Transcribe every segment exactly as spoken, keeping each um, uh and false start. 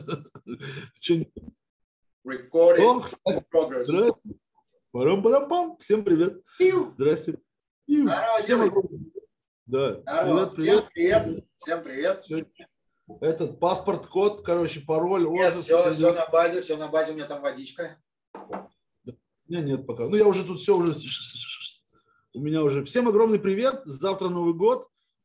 Recording О, in progress. Здравствуйте. Парам-парам-пам. Всем привет. Пиу. Здрасте. Пиу. Здорово, Всем девочки. огромное. Да. Здорово. Привет, привет. Всем привет. Всем привет. Все. Этот паспорт, код, короче, пароль, Нет, отзыв. все, все на базе, все на базе, у меня там водичка. Нет, нет, пока. Ну, я уже тут все уже... У меня уже... Всем огромный привет. Завтра Новый год.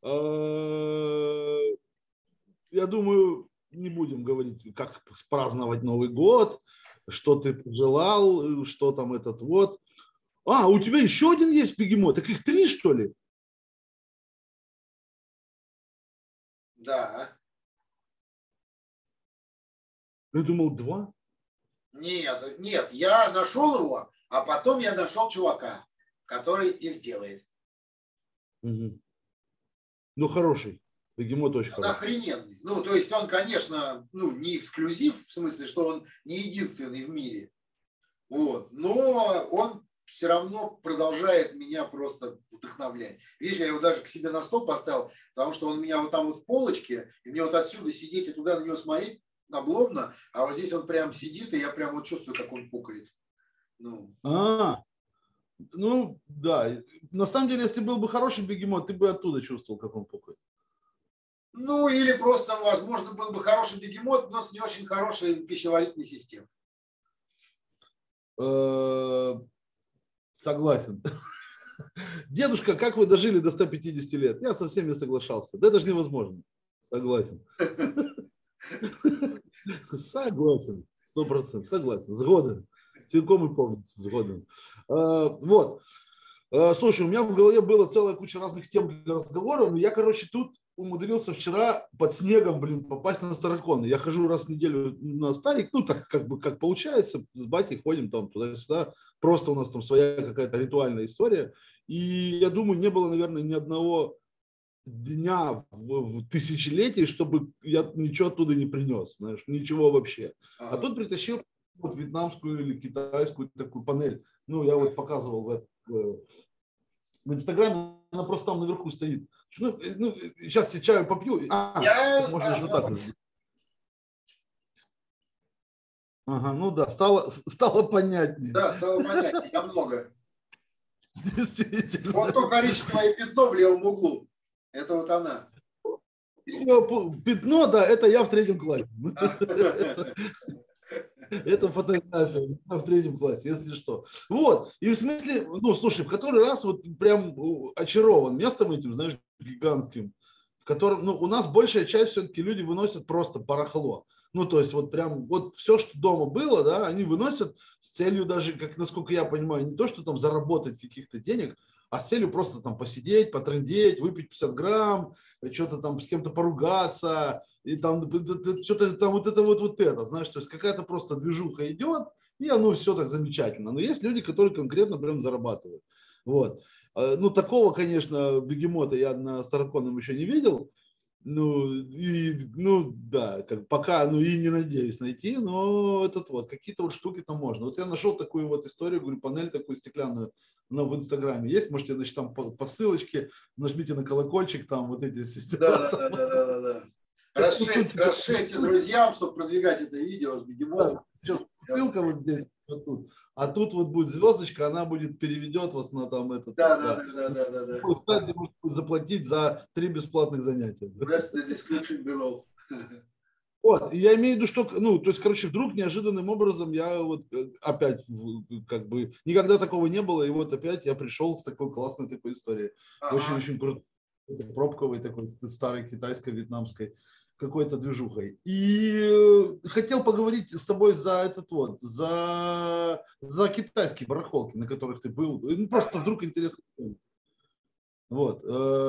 Я думаю, не будем говорить, как праздновать Новый год, что ты пожелал, что там этот вот. А, у тебя еще один есть бегемот? Так их три, что ли? Да. Я думал, два. Нет, нет, я нашел его, а потом я нашел чувака, который их делает. Угу. Ну, хороший. Бегемот очень Он хороший. охрененный. Ну, то есть он, конечно, ну, не эксклюзив, в смысле, что он не единственный в мире. Вот. Но он все равно продолжает меня просто вдохновлять. Видишь, я его даже к себе на стол поставил, потому что он у меня вот там вот в полочке, и мне вот отсюда сидеть и туда на него смотреть обломно, а вот здесь он прям сидит, и я прям вот чувствую, как он пукает. Ну. А, ну, да. На самом деле, если был бы хороший бегемот, ты бы оттуда чувствовал, как он пукает. Ну, или просто, возможно, был бы хороший бегемот, но с не очень хорошей пищеварительной системой. Согласен. Дедушка, как вы дожили до ста пятидесяти лет? Я со всеми соглашался. Да это же невозможно. Согласен. Согласен. Сто процентов. Согласен. Сгоден. Целиком и полностью сгоден. Вот. Слушай, у меня в голове была целая куча разных тем для разговора. Но я, короче, тут умудрился вчера под снегом, блин, попасть на Старокон. Я хожу раз в неделю на Старик, ну так как бы как получается, с батей ходим там туда-сюда. Просто у нас там своя какая-то ритуальная история. И я думаю, не было, наверное, ни одного дня в, в тысячелетии, чтобы я ничего оттуда не принес, знаешь, ничего вообще. А тут притащил вот вьетнамскую или китайскую такую панель. Ну, я вот показывал в, в, в Инстаграме, она просто там наверху стоит. Ну, ну, сейчас я чаю попью. А, я... можно же вот так. Ага, ну да, стало, стало понятнее. Да, стало понятнее, намного. Действительно. Вот то коричневое пятно в левом углу. Это вот она. Пятно, да, это я в третьем классе. Это фотография в третьем классе, если что. Вот, и в смысле, ну, слушай, в который раз вот прям очарован местом этим, знаешь, гигантским, в котором, ну, у нас большая часть все-таки люди выносят просто барахло. Ну, то есть вот прям вот все, что дома было, да, они выносят с целью даже, как насколько я понимаю, не то, что там заработать каких-то денег, а с целью просто там посидеть, потрындеть, выпить пятьдесят грамм, что-то там с кем-то поругаться, и там что-то там вот это вот, вот это, знаешь, то есть какая-то просто движуха идет, и оно все так замечательно. Но есть люди, которые конкретно прям зарабатывают. Вот. Ну, такого, конечно, бегемота я на Староконном еще не видел. Ну, и, ну, да, как пока, ну, и не надеюсь найти, но этот вот, какие-то вот штуки там можно. Вот я нашел такую вот историю, говорю, панель такую стеклянную, но в Инстаграме есть, можете, значит, там по, по ссылочке, нажмите на колокольчик, там вот эти все дела. Да, да, да, да, да, да. Расширьте, расширьте друзьям, чтобы продвигать это видео с бегемотом. Сейчас ссылка вот здесь, вот тут. А тут вот будет звездочка, она будет переведет вас на там этот. Да, да, да, да, да, да. Вы можете заплатить за три бесплатных занятия. Press the description below. Вот, я имею в виду, что, ну, то есть, короче, вдруг неожиданным образом я вот опять, как бы, никогда такого не было, и вот опять я пришел с такой классной такой историей. Очень-очень ага. крутой, пробковой такой, старой китайской, вьетнамской какой-то движухой. И хотел поговорить с тобой за этот вот, за, за китайские барахолки, на которых ты был. Ну, просто вдруг интересно. Вот.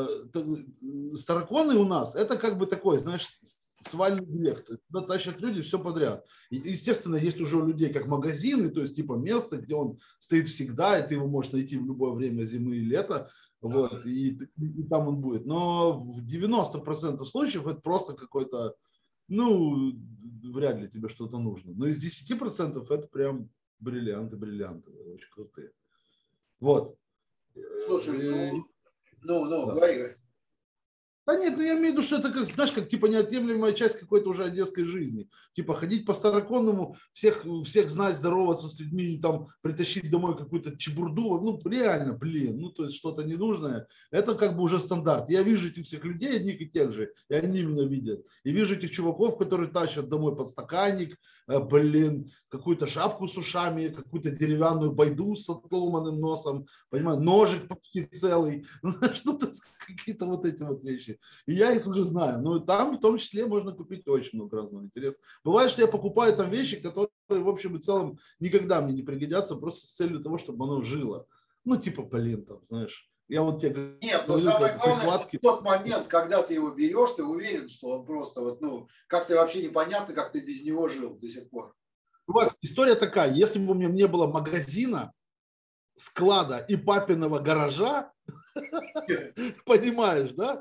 Староконы у нас, это как бы такой, знаешь, свальный грех. Туда тащат люди все подряд. И, естественно, есть уже у людей как магазины, то есть типа место, где он стоит всегда, и ты его можешь найти в любое время зимы и лета. Вот, и, и там он будет. Но в девяноста процентах случаев это просто какой-то, ну, вряд ли тебе что-то нужно. Но из десяти процентов это прям бриллианты, бриллианты. Очень крутые. Вот. Слушай, ну, ну, ну да. говори. Да нет, ну я имею в виду, что это, как, знаешь, как типа неотъемлемая часть какой-то уже одесской жизни. Типа ходить по Староконному, всех, всех знать, здороваться с людьми и там притащить домой какую-то чебурду. Ну реально, блин, ну то есть что-то ненужное. Это как бы уже стандарт. Я вижу этих всех людей, одних и тех же, и они меня видят. И вижу этих чуваков, которые тащат домой подстаканник, э, блин, какую-то шапку с ушами, какую-то деревянную байду с отломанным носом, понимаю, ножик почти целый. Знаешь, ну то есть какие-то вот эти вот вещи. И я их уже знаю. Но там в том числе можно купить очень много разного интереса. Бывает, что я покупаю там вещи, которые в общем и целом никогда мне не пригодятся, просто с целью того, чтобы оно жило. Ну, типа, блин, там, знаешь. Я вот тебе Нет, но говорил, самое как главное, прикладки. что в тот момент, когда ты его берешь, ты уверен, что он просто вот, ну, как-то вообще непонятно, как ты без него жил до сих пор. Бывает, история такая, если бы у меня не было магазина, склада и папиного гаража, понимаешь, да?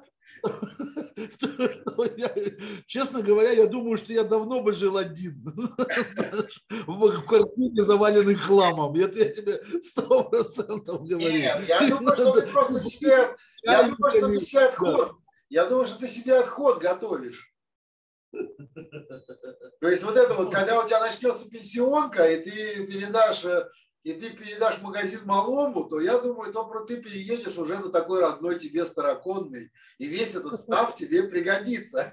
Честно говоря, я думаю, что я давно бы жил один в квартире, заваленной хламом. Это я тебе сто процентов говорю. Нет, я думаю, что ты просто себе, я думаю, что ты себе отход, я думаю, что ты себе отход готовишь. То есть вот это вот, когда у тебя начнется пенсионка, и ты передашь, и ты передашь магазин малому, то я думаю, то ты переедешь уже на такой родной тебе Староконный, и весь этот став тебе пригодится.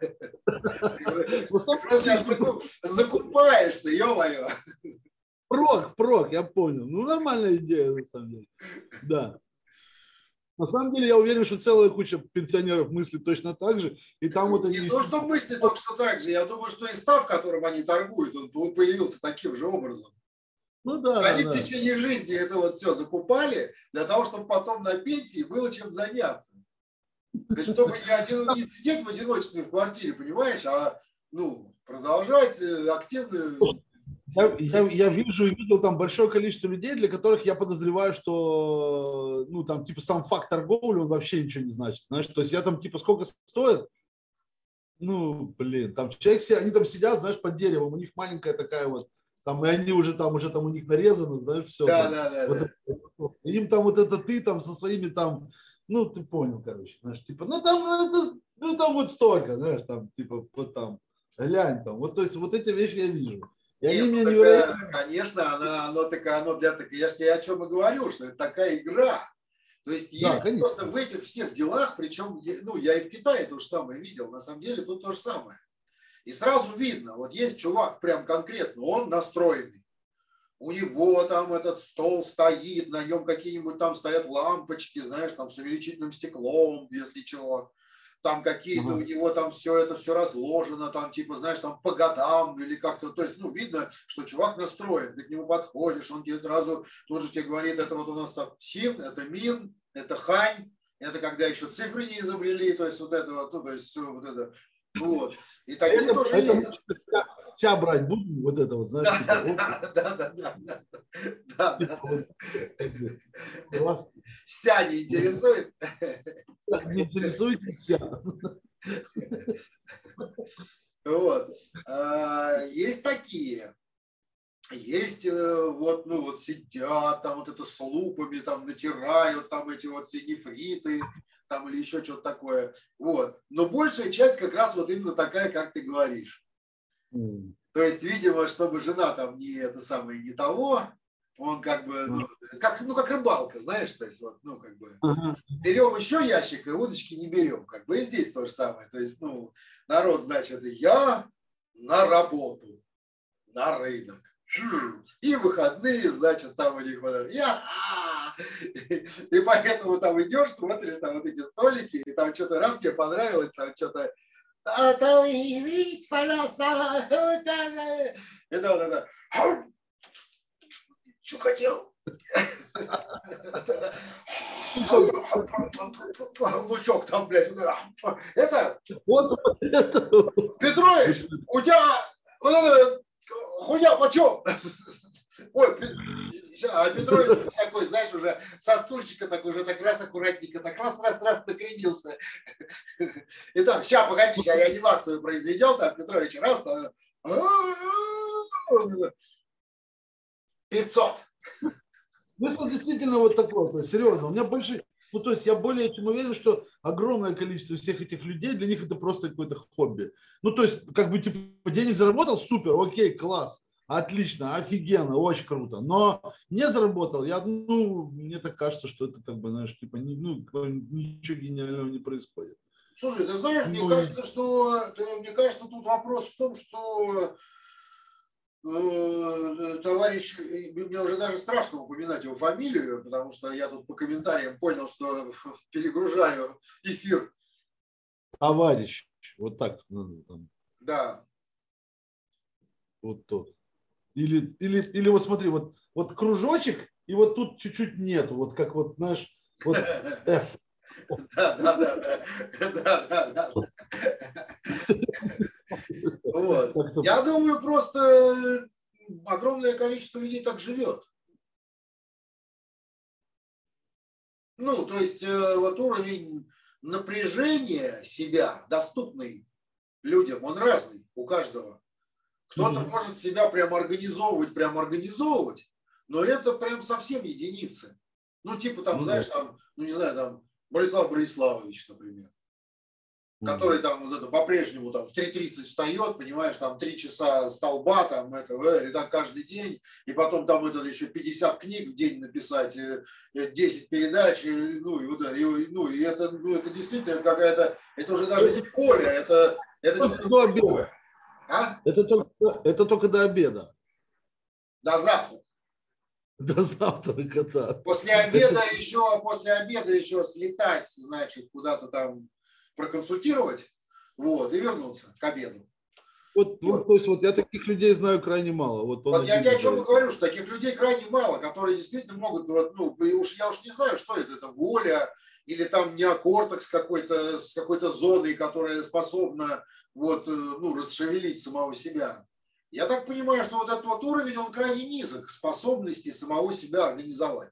Ты просто сейчас закупаешься, ё-моё. Прок, прок, я понял. Ну, нормальная идея, на самом деле. Да. На самом деле, я уверен, что целая куча пенсионеров мыслит точно так же. И там вот они... Не то, что мысли точно так же. Я думаю, что и став, которым они торгуют, он, он появился таким же образом. Ну да, Они да. в течение жизни это вот все закупали для того, чтобы потом на пенсии было чем заняться. То есть, чтобы не, один, не сидеть в одиночестве в квартире, понимаешь, а ну, продолжать активную... Я, я, я вижу и видел там большое количество людей, для которых я подозреваю, что ну там типа сам факт торговли, он вообще ничего не значит. Знаешь, то есть я там типа сколько стоит, ну блин, там человек, они там сидят, знаешь, под деревом, у них маленькая такая вот, там и они уже там, уже там у них нарезано, знаешь, все. Да, там, да, да, вот да. Это, им там вот это ты там со своими там, ну ты понял, короче, знаешь, типа, ну там, это, ну там вот столько, знаешь, там типа вот там, глянь там, вот то есть вот эти вещи я вижу. И Нет, они ну, меня так, невероятно... конечно, она, оно такая, оно для такой, я же тебе о чем и говорю, что это такая игра. То есть Да, есть конечно. просто в этих всех делах, причем, ну, я и в Китае то же самое видел, на самом деле тут то же самое. И сразу видно, вот есть чувак прям конкретно, он настроенный. У него там этот стол стоит, на нем какие-нибудь там стоят лампочки, знаешь, там с увеличительным стеклом, если чего. Там какие-то Ага. у него там все это все разложено, там типа, знаешь, там по годам или как-то. То есть, ну, видно, что чувак настроен. Ты к нему подходишь, он тебе сразу тут же тебе говорит, это вот у нас там син, это мин, это хань, это когда еще цифры не изобрели, то есть вот это вот, ну, то есть все вот это. Вот. И такие это, тоже это есть. Вся, вся брать будем, вот это вот, знаешь, Да, типа, да, да, да, да, да, да, типа, да. вот, Ся не интересует? не интересуйтесь вся. Вот. Есть такие. Есть вот, ну вот сидят, там вот это с лупами, там натирают, там эти вот все нефриты, там или еще что-то такое. Вот. Но большая часть как раз вот именно такая, как ты говоришь. Mm. То есть, видимо, чтобы жена там не это самое, не того, он как бы, ну, как, ну, как рыбалка, знаешь, то есть, вот, ну, как бы, uh-huh. берем еще ящик, и удочки не берем, как бы, и здесь то же самое. То есть, ну, народ, значит, я на работу, на рынок. И выходные, значит, там у них вот я, и поэтому там идешь, смотришь там вот эти столики, и там что-то раз тебе понравилось, там что-то, а там, извините, пожалуйста, это вот это, что хотел? Лучок там, блядь, это, Петрович, у тебя вот это, хуя, почем? Ой, а Петрович такой, знаешь, уже со стульчика так уже так раз аккуратненько, так раз-раз-раз накренился. Итак, сейчас, погоди, сейчас я анимацию произведем, там, Петрович, раз, пятьсот. Смысл действительно вот такой, то есть серьезно, у меня больше, Ну, то есть я более чем уверен, что огромное количество всех этих людей, для них это просто какое-то хобби. Ну, то есть, как бы, типа, денег заработал, супер, окей, класс, отлично, офигенно, очень круто. Но не заработал, я, ну, мне так кажется, что это, как бы, знаешь, типа, не, ну, ничего гениального не происходит. Слушай, ты знаешь, мне Ну, кажется, что, мне кажется, тут вопрос в том, что товарищ, мне уже даже страшно упоминать его фамилию, потому что я тут по комментариям понял, что перегружаю эфир. Товарищ, вот так надо там. Да. Вот тот. Или, или, или вот смотри, вот, вот кружочек, и вот тут чуть-чуть нету, вот как вот, знаешь, вот S. Да, да, да, да, да, да, да. Вот. Я думаю, просто огромное количество людей так живет. Ну, то есть вот уровень напряжения себя, доступный людям, он разный у каждого. Кто-то mm-hmm. может себя прям организовывать, прям организовывать, но это прям совсем единицы. Ну, типа там, mm-hmm. знаешь, там, ну, не знаю, там, Борислав Бориславович, например, mm-hmm. который там вот это по-прежнему там в три тридцать встает, понимаешь, там три часа столба, там это, и так каждый день, и потом там это еще пятьдесят книг в день написать, десять передач, ну, и, вот, и, ну, и это, ну, это действительно это какая-то, это уже даже не поле, это, это что-то другое. А? Это, только, это только до обеда. До завтра. До завтрака, да. После обеда это... еще, после обеда еще слетать, значит, куда-то там проконсультировать, вот, и вернуться к обеду. Вот, вот. Вот, то есть, вот я таких людей знаю крайне мало. Вот, вот я тебе о чем и говорю, что таких людей крайне мало, которые действительно могут, вот, ну, уж, я уж не знаю, что это, это воля, или там неокортекс какой-то, с какой-то зоной, которая способна вот, ну, расшевелить самого себя. Я так понимаю, что вот этот вот уровень, он крайне низок, способности самого себя организовать.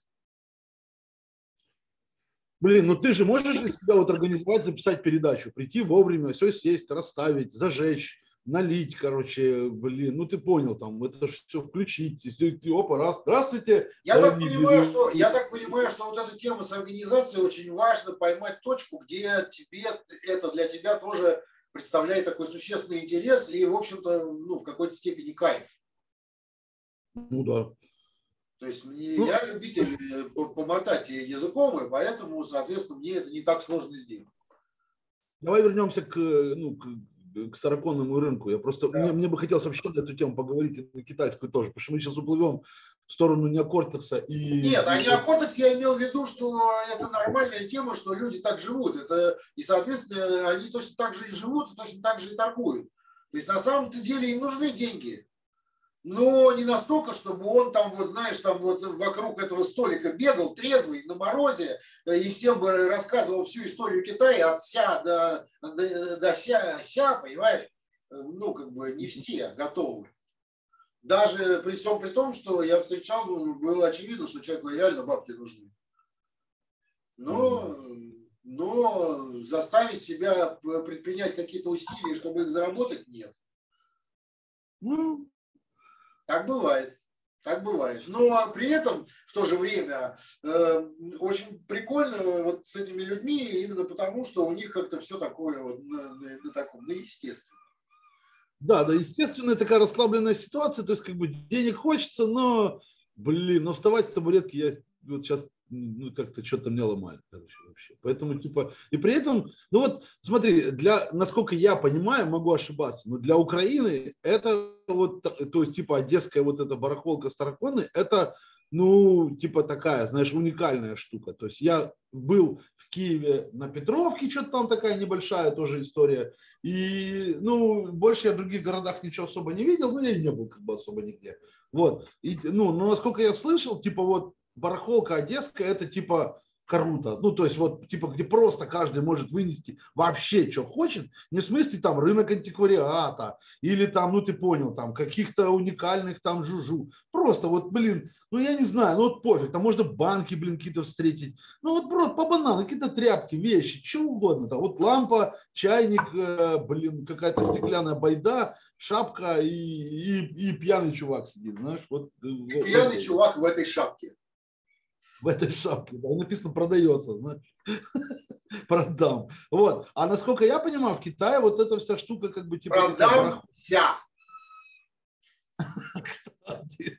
Блин, ну ты же можешь для себя вот организовать, записать передачу, прийти вовремя, все сесть, расставить, зажечь, налить, короче, блин, ну ты понял, там, это все включить, и, опа, раз, здравствуйте. Я так, понимаю, что, я так понимаю, что вот эта тема с организацией очень важно поймать точку, где тебе, это для тебя тоже представляет такой существенный интерес и, в общем-то, ну, в какой-то степени кайф. Ну да. То есть мне, ну, я любитель помотать языком, и поэтому, соответственно, мне это не так сложно сделать. Давай вернемся к, ну, к, к староконному рынку. Я просто, да. мне, мне бы хотелось вообще на эту тему поговорить, на китайскую тоже, потому что мы сейчас уплывем в сторону неокортекса. И... Нет, а неокортекс я имел в виду, что это нормальная тема, что люди так живут. Это, и, соответственно, они точно так же и живут, и точно так же и торгуют. То есть, на самом-то деле, им нужны деньги. Но не настолько, чтобы он там, вот знаешь, там вот вокруг этого столика бегал трезвый на морозе и всем бы рассказывал всю историю Китая от ся до, до, до ся, ся, понимаешь? Ну, как бы не все готовы. Даже при всем при том, что я встречал, ну, было очевидно, что человеку реально бабки нужны. Но, но заставить себя предпринять какие-то усилия, чтобы их заработать, нет. Так бывает. Так бывает. Но при этом в то же время э, очень прикольно вот с этими людьми именно потому, что у них как-то все такое вот на, на, на таком, на естественном. Да, да, естественно, такая расслабленная ситуация, то есть как бы денег хочется, но, блин, но вставать с табуретки я вот сейчас, ну, как-то что-то мне ломает, короче, вообще. Поэтому, типа, и при этом, ну вот, смотри, для, насколько я понимаю, могу ошибаться, но для Украины это вот, то есть, типа, одесская вот эта барахолка Староконной, это, ну, типа, такая, знаешь, уникальная штука. То есть я был в Киеве на Петровке, что-то там такая небольшая тоже история. И, ну, больше я в других городах ничего особо не видел, но я и не был как бы особо нигде. Вот. И, ну, но насколько я слышал, типа, вот барахолка одесская, это типа круто. Ну, то есть вот, типа, где просто каждый может вынести вообще, что хочет. Не в смысле там рынок антиквариата или там, ну, ты понял, там каких-то уникальных там жужу. Просто вот, блин, ну, я не знаю, ну, вот пофиг. Там можно банки, блин, какие-то встретить. Ну, вот просто по банану, какие-то тряпки, вещи, что угодно. Там вот лампа, чайник, э, блин, какая-то стеклянная байда, шапка и, и, и пьяный чувак сидит, знаешь. Вот, и пьяный вот, чувак в этой шапке. в этой шапке. Да, написано продается, знаешь. Продам. Вот. А насколько я понимаю, в Китае вот эта вся штука как бы типа такая барахолка. Продамся. Кстати.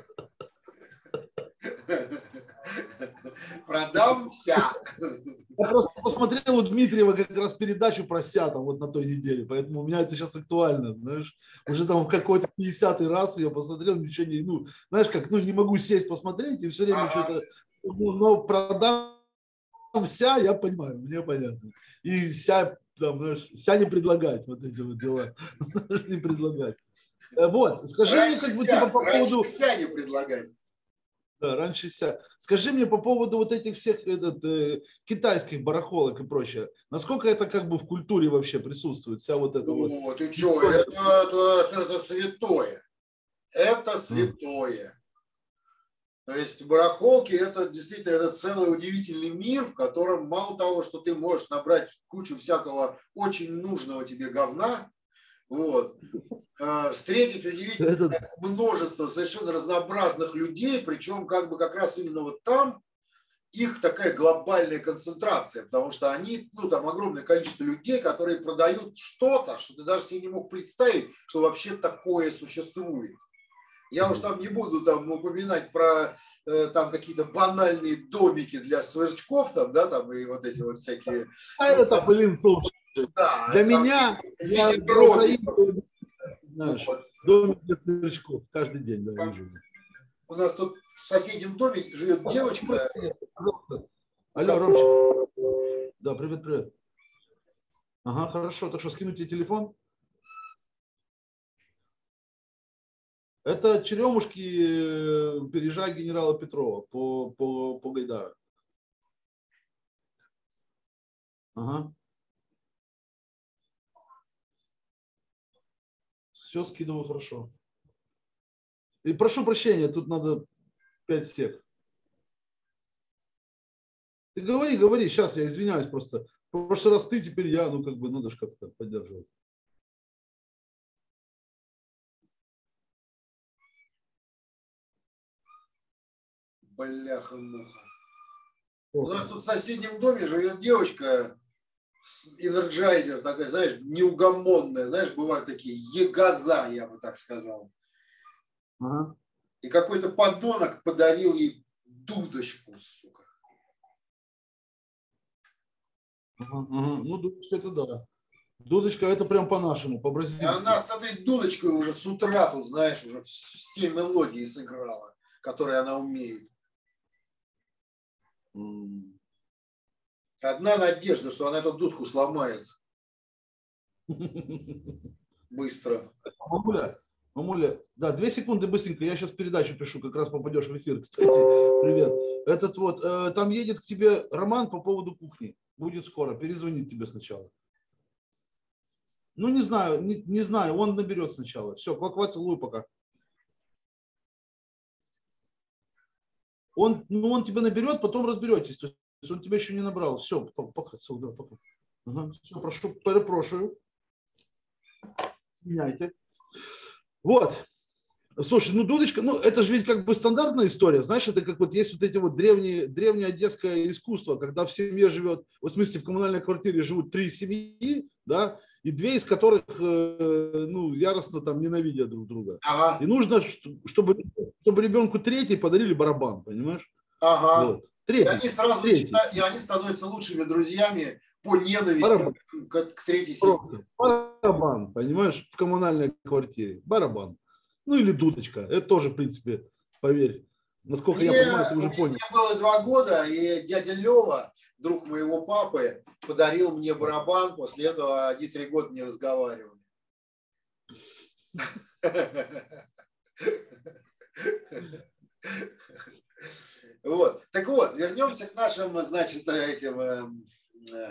Продамся. Я просто посмотрел у Дмитриева как раз передачу про ся там вот на той неделе, поэтому у меня это сейчас актуально, знаешь. Уже там в какой-то пятидесятый раз я посмотрел, ничего не, ну, знаешь, как, ну, не могу сесть посмотреть и все время ага. что-то, ну, но продамся, я понимаю, мне понятно. И ся, там, знаешь, ся не предлагать вот эти вот дела, не предлагать. Вот, скажи раньше мне, как бы, типа, по поводу... ся не предлагать. Да, раньше ся. Скажи мне по поводу вот этих всех этот, э, китайских барахолок и прочее. Насколько это как бы в культуре вообще присутствует? Вся вот эта ну, вот... ты что, это, это, это святое. Это святое. Mm. То есть барахолки это действительно это целый удивительный мир, в котором мало того, что ты можешь набрать кучу всякого очень нужного тебе говна, вот. Встретить удивительное множество совершенно разнообразных людей, причем как бы как раз именно вот там их такая глобальная концентрация, потому что они, ну там огромное количество людей, которые продают что-то, что ты даже себе не мог представить, что вообще такое существует. Я уж там не буду там упоминать про э, там какие-то банальные домики для сверчков там, да, там и вот эти вот всякие. А ну, это, там, блин, слушай. Да, для меня, я знаешь, вот. Домик для сверчков каждый день. Да, у нас тут в соседнем доме живет девочка. Алло, Ромчик. Да, привет, привет. Ага, хорошо. Так что, скинуть тебе телефон? Это черемушки пережа генерала Петрова по, по, по Гайдару. Ага. Все скидываю хорошо. И прошу прощения, тут надо пять сек. Ты говори, говори, сейчас я извиняюсь просто. В прошлый раз ты, теперь я, ну как бы надо же как-то поддерживать. Бляха-муха. У нас тут в соседнем доме живет девочка, энерджайзер, такая, знаешь, неугомонная, знаешь, бывают такие егоза, я бы так сказал. Ага. И какой-то подонок подарил ей дудочку, сука. Ага, ага. Ну, дудочка это да. Дудочка это прям по-нашему, по-бразильски. И она с этой дудочкой уже с утра тут, знаешь, уже все мелодии сыграла, которые она умеет. Одна надежда, что она эту дудку сломает. Быстро. Мамуля, мамуля, да, две секунды быстренько, я сейчас передачу пишу, как раз попадешь в эфир. Кстати, привет. Этот вот, э, там едет к тебе Роман по поводу кухни. Будет скоро, перезвонит тебе сначала. Ну, не знаю, не, не знаю, он наберет сначала. Все, квак-квак, целую пока. Он, ну, он тебя наберет, потом разберетесь. То есть он тебя еще не набрал. Все, пока, целую, пока. Ага, все, прошу, перепрошую. Меняйте. Вот. Слушай, ну дудочка, ну это же ведь как бы стандартная история, знаешь, это как вот есть вот эти вот древние, древнее одесское искусство, когда в семье живет, в смысле в коммунальной квартире живут три семьи, да, и две из которых, э, ну, яростно там ненавидят друг друга. Ага. И нужно, чтобы, чтобы ребенку третий подарили барабан, понимаешь? Ага. Вот. Третий. И они сразу третий. Начинают, и они становятся лучшими друзьями по ненависти к, к третьей семье. Барабан, понимаешь, в коммунальной квартире. Барабан. Ну или дудочка. Это тоже, в принципе, поверь. Насколько мне, я понимаю, ты уже понял. Мне было два года, и дядя Лева, друг моего папы, подарил мне барабан. После этого они три года не разговаривали. Вот. Так вот, вернемся к нашим, значит, этим, э, э,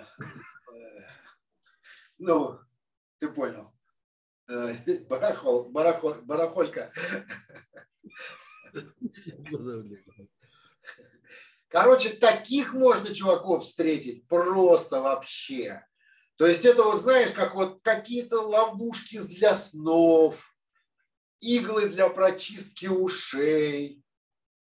ну, ты понял, э, барахол, барахол, барахолька. Короче, таких можно чуваков встретить просто вообще. То есть это вот, знаешь, как вот какие-то ловушки для снов, иглы для прочистки ушей.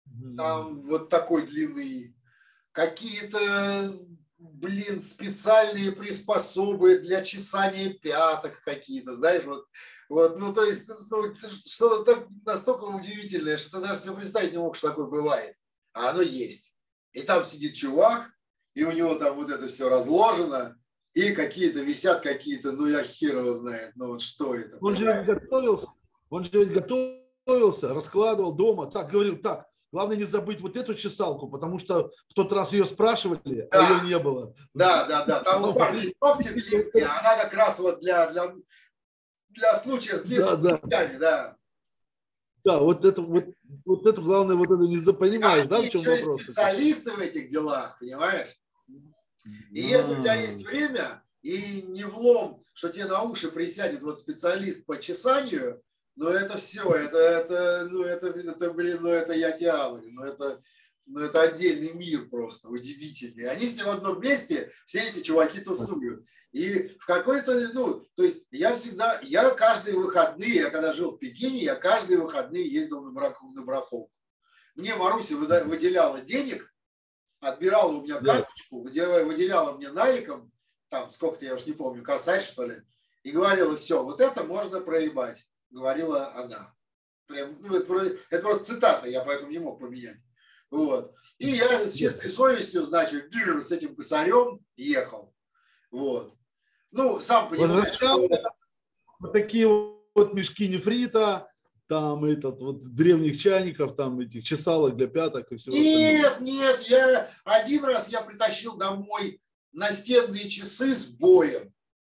там вот такой длины, какие-то, блин, специальные приспособы для чесания пяток какие-то, знаешь, вот, вот, ну, то есть, ну, что-то настолько удивительное, что ты даже себе представить не мог, что такое бывает, а оно есть. И там сидит чувак, и у него там вот это все разложено, и какие-то висят какие-то, ну, я хер его знает, ну, вот что это. Он же ведь готовился, он же ведь готовился, раскладывал дома, так, говорил, так, главное не забыть вот эту чесалку, потому что в тот раз ее спрашивали, да. а ее не было. Да, да, да, там у парня ногти длинные, она как раз вот для, для, для случая с длинными да, ногтями, да. да. Да, вот это, вот, вот это главное, вот это не понимаешь, да, в чем еще вопрос? Специалисты в этих делах, понимаешь? И а если у тебя есть время, и не влом, что тебе на уши присядет вот специалист по чесанию, ну это все, это, это, ну это, это, блин, ну это я тебе говорю, ну это, ну это отдельный мир просто, удивительный. Они все в одном месте, все эти чуваки тусуют. И в какой-то, ну, то есть я всегда, я каждые выходные, я когда жил в Пекине, я каждые выходные ездил на, брак, на барахолку. Мне Маруся выделяла денег, отбирала у меня карточку, выделяла мне наликом, там сколько-то, я уж не помню, косарь, что ли, и говорила, все, вот это можно проебать, говорила она. Прям, ну, это, это просто цитата, я поэтому не мог поменять. Вот. И я с чистой совестью, значит, с этим косарем ехал. Вот. Ну, сам понимаешь, что... Вот такие вот мешки нефрита, там этот вот древних чайников, там этих чесалок для пяток и всего Нет, остального. Нет, я один раз я притащил домой настенные часы с боем.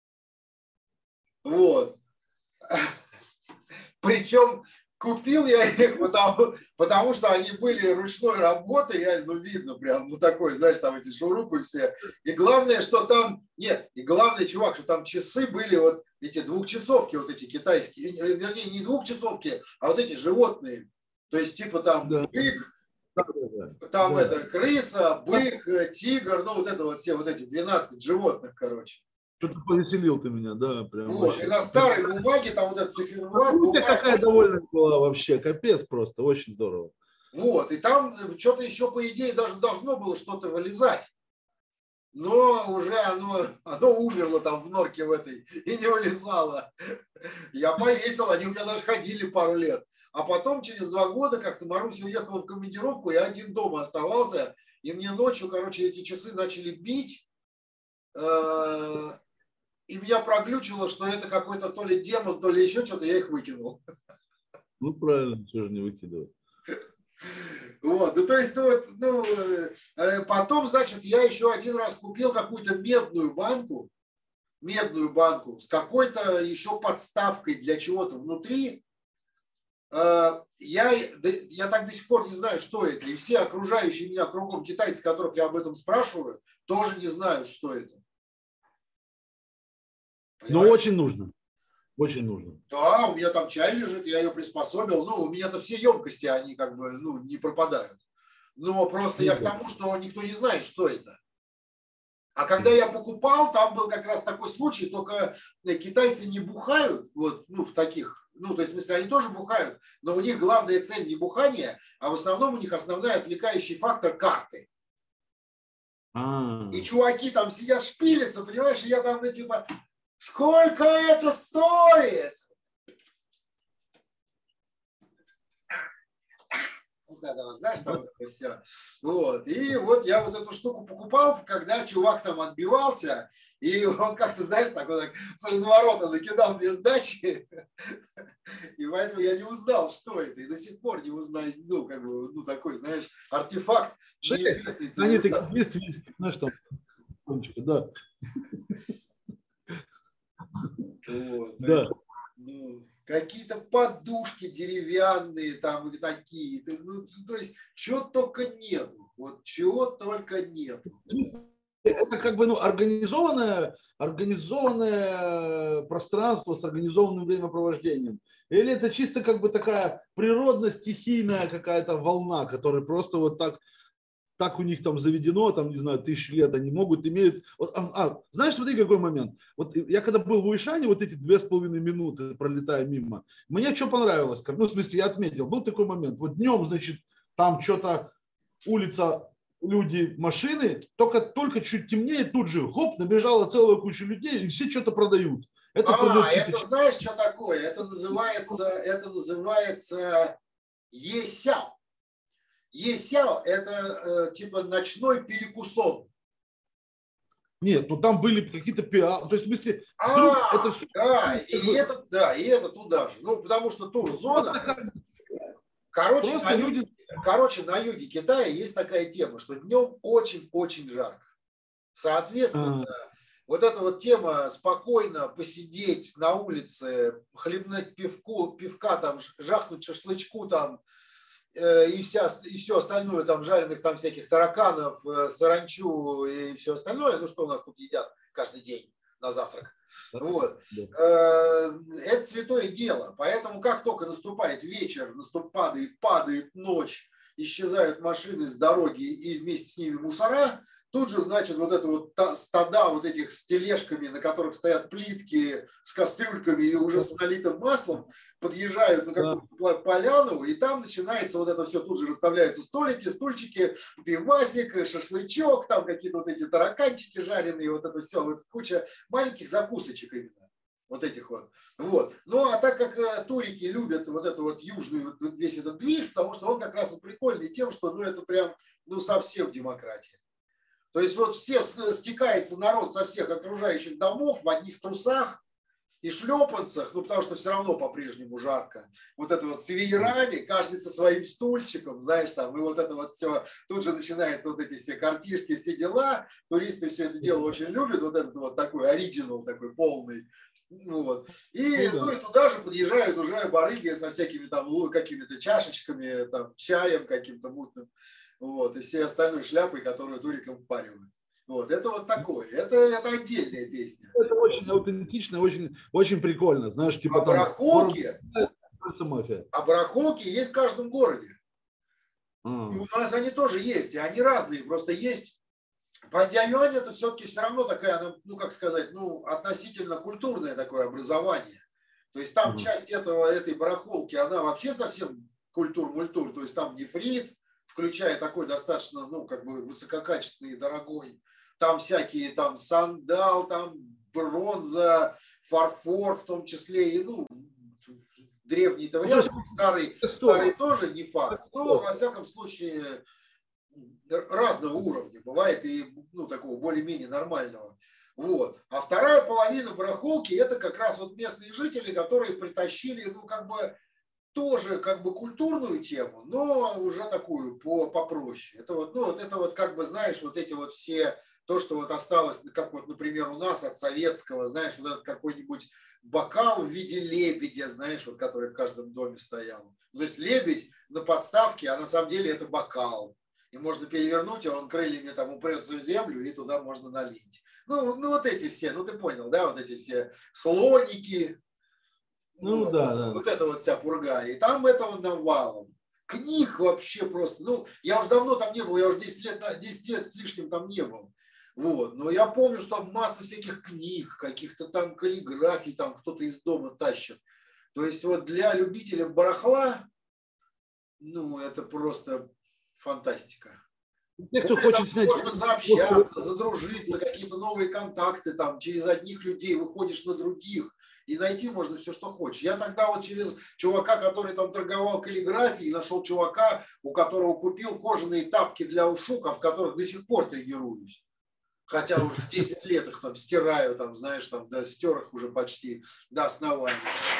Вот. Причем купил я их, потому, потому что они были ручной работы, реально, ну, видно прям, ну, такой, знаешь, там эти шурупы все. И главное, что там, нет, и главное, чувак, что там часы были вот эти двухчасовки, вот эти китайские, вернее, не двухчасовки, а вот эти животные. То есть, типа там да. бык, да, да, там да. это крыса, бык, тигр, ну, вот это вот все вот эти двенадцать животных, короче. Что-то повеселил ты меня, да, прям. Вот, вообще. И на старой бумаге там вот этот циферблат. Ну, какая довольная была вообще, капец просто, очень здорово. Вот, и там что-то еще, по идее, даже должно было что-то вылезать. Но уже оно, оно умерло там в норке в этой и не вылезало. Я повесил, они у меня даже ходили пару лет. А потом, через два года, как-то Маруся уехала в командировку, я один дома оставался, и мне ночью, короче, эти часы начали бить. И меня проглючило, что это какой-то то ли демон, то ли еще что-то, я их выкинул. Ну, правильно, что же не выкидывать. Вот, ну, то есть, ну, вот, ну, потом, значит, я еще один раз купил какую-то медную банку, медную банку с какой-то еще подставкой для чего-то внутри. Я, я так до сих пор не знаю, что это. И все окружающие меня кругом китайцы, которых я об этом спрашиваю, тоже не знают, что это. Но очень нужно. Очень нужно. Да, у меня там чай лежит, я ее приспособил. Ну, у меня-то все емкости, они как бы, ну, не пропадают. Но просто я к тому, что никто не знает, что это. А когда я покупал, там был как раз такой случай, только китайцы не бухают, вот, ну, в таких, ну, то есть, в смысле, они тоже бухают, но у них главная цель не бухание, а в основном у них основной отвлекающий фактор карты. А-а-а. И чуваки там сидят, шпилятся, понимаешь, и я там, ну, типа... Сколько это стоит? Вот это вот, знаешь, там это все. Вот. И вот я вот эту штуку покупал, когда чувак там отбивался, и он как-то, знаешь, так вот так с разворота накидал мне сдачи. И поэтому я не узнал, что это. И до сих пор не узнаю, ну, как бы, ну, такой, знаешь, артефакт неизвестной цивилизации. Они такие, есть, есть, знаешь, там, да. Вот, да. есть, ну, какие-то подушки деревянные там и такие. Ну, то есть, чего только нету. Вот чего только нету. Это как бы ну, организованное, организованное пространство с организованным времяпровождением. Или это чисто как бы такая природно-стихийная какая-то волна, которая просто вот так... Так у них там заведено, там, не знаю, тысячу лет они могут, имеют... А, а, знаешь, смотри, какой момент. Вот я когда был в Уишане, вот эти две с половиной минуты, пролетая мимо, мне что понравилось? Ну, в смысле, я отметил, был такой момент. Вот днем, значит, там что-то улица, люди, машины, только, только чуть темнее, тут же, хоп, набежала целая куча людей, и все что-то продают. Это А, продают это знаешь, что такое? Это называется, это называется есяо. Есяо – это э, типа ночной перекусон. Нет, ну там были какие-то пиар, то есть в смысле, вдруг А, это все... да, и это, да, и это туда же. Ну, потому что турзона, короче, Просто на люди... юге, короче, на юге Китая есть такая тема, что днем очень-очень жарко. Соответственно, А, вот эта вот тема спокойно посидеть на улице, хлебнуть пивку, пивка, там, жахнуть шашлычку там, и, вся, и все остальное, там, жареных там всяких тараканов, саранчу и все остальное, ну, что у нас тут едят каждый день на завтрак. Вот. Это святое дело. Поэтому как только наступает вечер, наступ, падает, падает ночь, исчезают машины с дороги и вместе с ними мусора, тут же, значит, вот это вот стада вот этих с тележками, на которых стоят плитки с кастрюльками и уже с налитым маслом, подъезжают на какую-то поляну, и там начинается вот это все, тут же расставляются столики, стульчики, пивасик, шашлычок, там какие-то вот эти тараканчики жареные, вот это все, вот куча маленьких закусочек именно, вот этих вот. Вот. Ну, а так как турики любят вот эту вот южную, вот весь этот движ, потому что он как раз вот прикольный тем, что, ну, это прям, ну, совсем демократия. То есть вот все стекается народ со всех окружающих домов в одних трусах и шлепанцах, ну потому что все равно по-прежнему жарко. Вот это вот с веерами, каждый со своим стульчиком, знаешь, там, и вот это вот все, тут же начинаются вот эти все картишки, все дела. Туристы все это дело очень любят, вот этот вот такой оригинал, такой полный. Вот. И, ну, и туда же подъезжают уже барыги со всякими там какими-то чашечками, там, чаем каким-то мутным. Вот, и все остальные шляпы, которые турикам впаривают. Вот, это вот такое. Это, это отдельная песня. Это очень аутентично, очень, очень прикольно. Знаешь, типа а там... барахолки, мафия. а барахолки есть в каждом городе. А. И у нас они тоже есть, и они разные. Просто есть... Пандиаюань это все-таки все равно такая, ну, как сказать, ну, относительно культурное такое образование. То есть там угу. часть этого, этой барахолки, она вообще совсем культур-мультур. То есть там нефрит, включая такой достаточно, ну, как бы высококачественный и дорогой. Там всякие, там, сандал, там, бронза, фарфор в том числе, и, ну, древний-то вряд ли, старый, старый тоже не факт. Но, во всяком случае, разного уровня бывает, и, ну, такого более-менее нормального. Вот. А вторая половина барахолки, это как раз вот местные жители, которые притащили, ну, как бы, тоже как бы культурную тему, но уже такую по, попроще. Это вот, ну, вот это вот как бы, знаешь, вот эти вот все, то, что вот осталось, как вот, например, у нас от советского, знаешь, вот этот какой-нибудь бокал в виде лебедя, знаешь, вот который в каждом доме стоял. То есть лебедь на подставке, а на самом деле это бокал. И можно перевернуть, а он крыльями там упрется в землю, и туда можно налить. Ну, ну вот эти все, ну ты понял, да, вот эти все слоники. Ну, вот, да, да. Вот эта вот вся пурга. И там этого навалом. Книг вообще просто. Ну, я уже давно там не был, я уже десять лет, десять лет с лишним там не был. Вот. Но я помню, что там масса всяких книг, каких-то там каллиграфий, там кто-то из дома тащит. То есть вот для любителя барахла, ну, это просто фантастика. Те, кто хочет снять... Можно заобщаться, задружиться, какие-то новые контакты, там, через одних людей выходишь на других, и найти можно все, что хочешь. Я тогда вот через чувака, который там торговал каллиграфией, нашел чувака, у которого купил кожаные тапки для ушука, в которых до сих пор тренируюсь. Хотя уже десять лет их там стираю, там, знаешь, там, да, стер их уже почти до основания.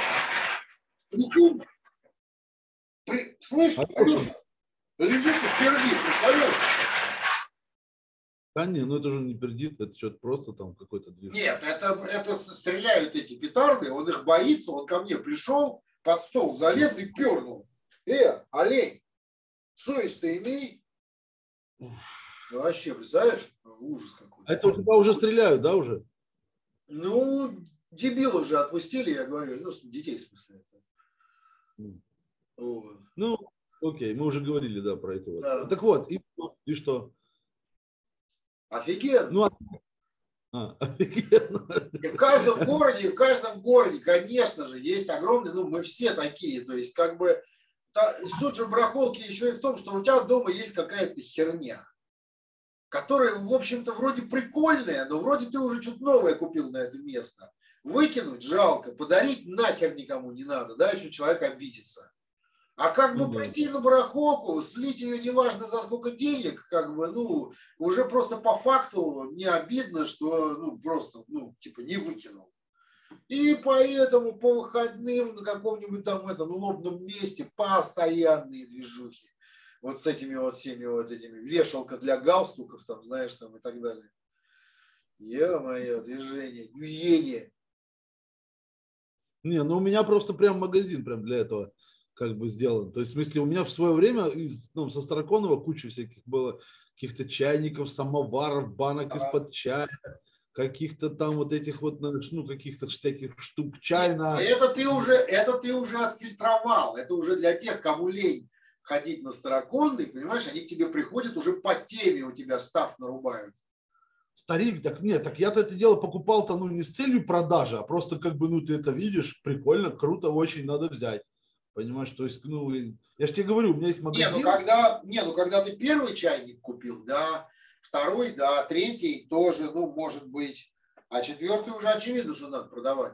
Прикинь, при... слышь, Алеша, лежит тут пердит, представляешь? Да не, ну это же не пердит, это что-то просто там какой-то движ. Нет, это, это стреляют эти петарды, он их боится, он ко мне пришел, под стол залез и пернул. Э, олень, совесть-то имей. Вообще, представляешь? Ужас какой-то. А это у тебя уже стреляют, да, уже? Ну, дебилов же отпустили, я говорю, ну, детей в смысле. Mm. Вот. Ну, окей, мы уже говорили, да, про это. Да. Так вот, и, и что? Офигенно. Ну, а, офигенно. И в каждом городе, в каждом городе, конечно же, есть огромные, ну, мы все такие, то есть, как бы, суть же барахолки еще и в том, что у тебя дома есть какая-то херня, которая, в общем-то, вроде прикольная, но вроде ты уже что-то новое купил на это место. Выкинуть жалко, подарить нахер никому не надо, да, еще человек обидится. А как бы прийти на барахолку, слить ее неважно за сколько денег, как бы, ну, уже просто по факту мне обидно, что, ну, просто, ну, типа, не выкинул. И поэтому по выходным на каком-нибудь там этом лобном месте постоянные движухи. Вот с этими вот всеми вот этими, вешалка для галстуков, там, знаешь, там и так далее. Ё-моё, движение, движение. Не, ну у меня просто прям магазин прям для этого как бы сделан. То есть, в смысле, у меня в свое время из, ну, со Староконова куча всяких было каких-то чайников, самоваров, банок из-под чая, каких-то там вот этих вот, ну, каких-то всяких штук чайна. Это ты уже, это ты уже отфильтровал. Это уже для тех, кому лень ходить на Староконный, понимаешь, они к тебе приходят уже по теме, у тебя став нарубают. Старик, так нет, так я-то это дело покупал-то, ну, не с целью продажи, а просто как бы, ну, ты это видишь, прикольно, круто, очень надо взять. Понимаешь, то есть, ну, я же тебе говорю, у меня есть магазин. Не, ну когда, не, ну когда ты первый чайник купил, да, второй, да, третий тоже, ну, может быть, а четвертый уже очевидно, что надо продавать.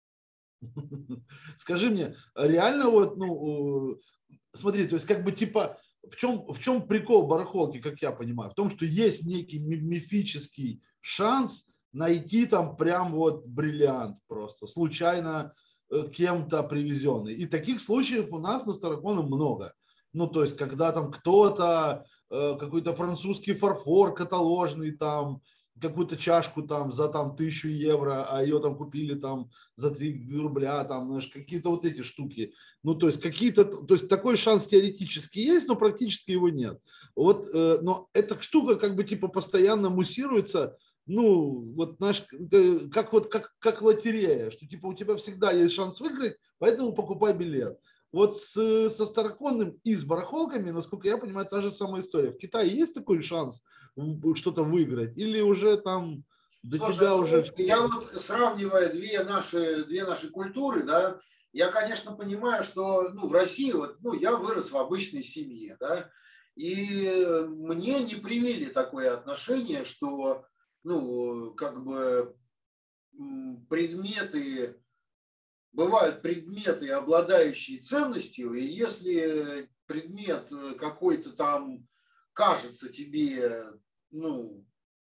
Скажи мне, реально вот, ну, смотри, то есть как бы типа, в чем, в чем прикол барахолки, как я понимаю? В том, что есть некий мифический шанс найти там прям вот бриллиант просто, случайно кем-то привезенный. И таких случаев у нас на Староконном много. Ну, то есть, когда там кто-то, какой-то французский фарфор каталожный там, какую-то чашку там за там тысячу евро, а ее там купили там за три рубля, там, знаешь, какие-то вот эти штуки. Ну, то есть какие-то, то есть такой шанс теоретически есть, но практически его нет. Вот, э, но эта штука как бы типа постоянно муссируется, ну, вот, знаешь, как вот, как, как лотерея, что типа у тебя всегда есть шанс выиграть, поэтому покупай билет. Вот с, со Староконным и с барахолками, насколько я понимаю, та же самая история. В Китае есть такой шанс что-то выиграть? Или уже там до Слушай, тебя ну, уже... Я вот, сравнивая две наши, две наши культуры, да, я, конечно, понимаю, что, ну, в России, вот, ну, я вырос в обычной семье, да, и мне не привили такое отношение, что, ну, как бы предметы, бывают предметы, обладающие ценностью, и если предмет какой-то там кажется тебе, ну,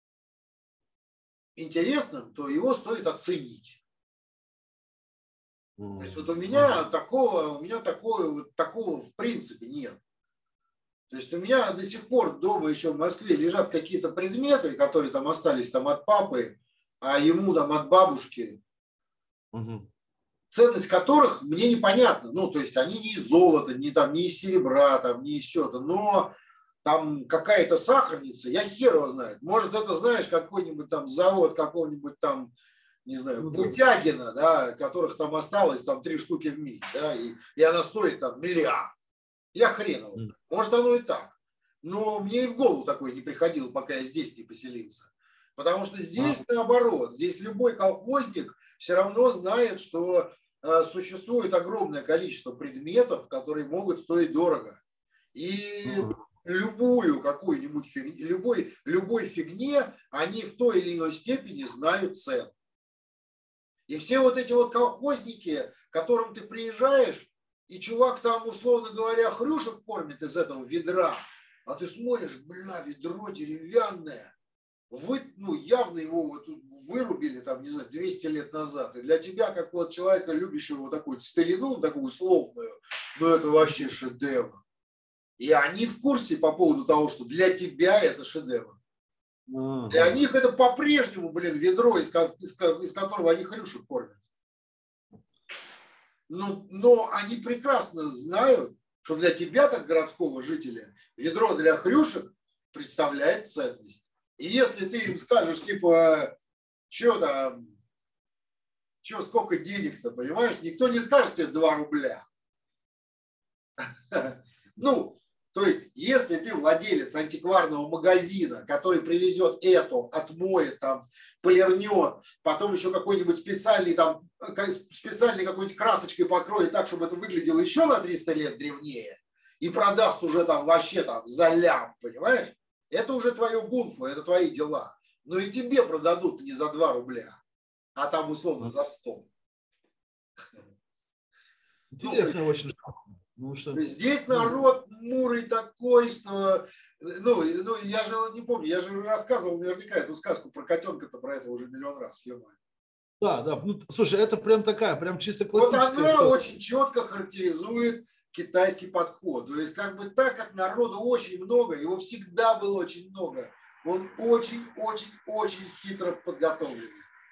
интересным, то его стоит оценить. То есть вот у меня такого, у меня такого, вот такого в принципе нет. То есть у меня до сих пор дома еще в Москве лежат какие-то предметы, которые там остались там от папы, а ему там от бабушки, угу. ценность которых мне непонятна. Ну, то есть они не из золота, не, там, не из серебра, там, не из чего-то, но там какая-то сахарница, я хер его знает. Может, это, знаешь, какой-нибудь там завод какого-нибудь там, не знаю, ну, Бутягина, да, которых там осталось там три штуки в мире, да, и, и она стоит там миллиард. Я хрен его знаю. Может, оно и так. Но мне и в голову такое не приходило, пока я здесь не поселился. Потому что здесь а. наоборот, здесь любой колхозник все равно знает, что э, существует огромное количество предметов, которые могут стоить дорого. И а. любую какую-нибудь фигне, любой, любой фигне они в той или иной степени знают цену. И все вот эти вот колхозники, к которым ты приезжаешь, и чувак там, условно говоря, хрюшек кормит из этого ведра, а ты смотришь, бля, ведро деревянное, вы, ну, явно его вот вырубили, там, не знаю, двести лет назад. И для тебя, как вот человека, любящего вот такую старину, такую условную, ну, это вообще шедевр. И они в курсе по поводу того, что для тебя это шедевр. Ага. Для них это по-прежнему, блин, ведро, из, из, из которого они хрюшек кормят. Но, но они прекрасно знают, что для тебя, как городского жителя, ведро для хрюшек представляет ценность. И если ты им скажешь, типа, что там, что, сколько денег-то, понимаешь, никто не скажет тебе два рубля. Ну, То есть, если ты владелец антикварного магазина, который привезет это, отмоет, там, полирнет, потом еще какой-нибудь специальный, там, специальной какой-нибудь красочкой покроет так, чтобы это выглядело еще на триста лет древнее, и продаст уже там вообще там за лям, понимаешь? Это уже твое гунфо, это твои дела. Но и тебе продадут не за два рубля, а там условно за сто. Интересно ну, очень. Ну, что... Здесь народ мурый такой, что... Ну, ну, я же не помню, я же уже рассказывал наверняка эту сказку про котенка-то, про это уже миллион раз. Ё-моё. Да, да. Ну, слушай, это прям такая, прям чисто классическая Вот она история. очень четко характеризует китайский подход. То есть, как бы так как народу очень много, его всегда было очень много, он очень-очень-очень хитро подготовленный.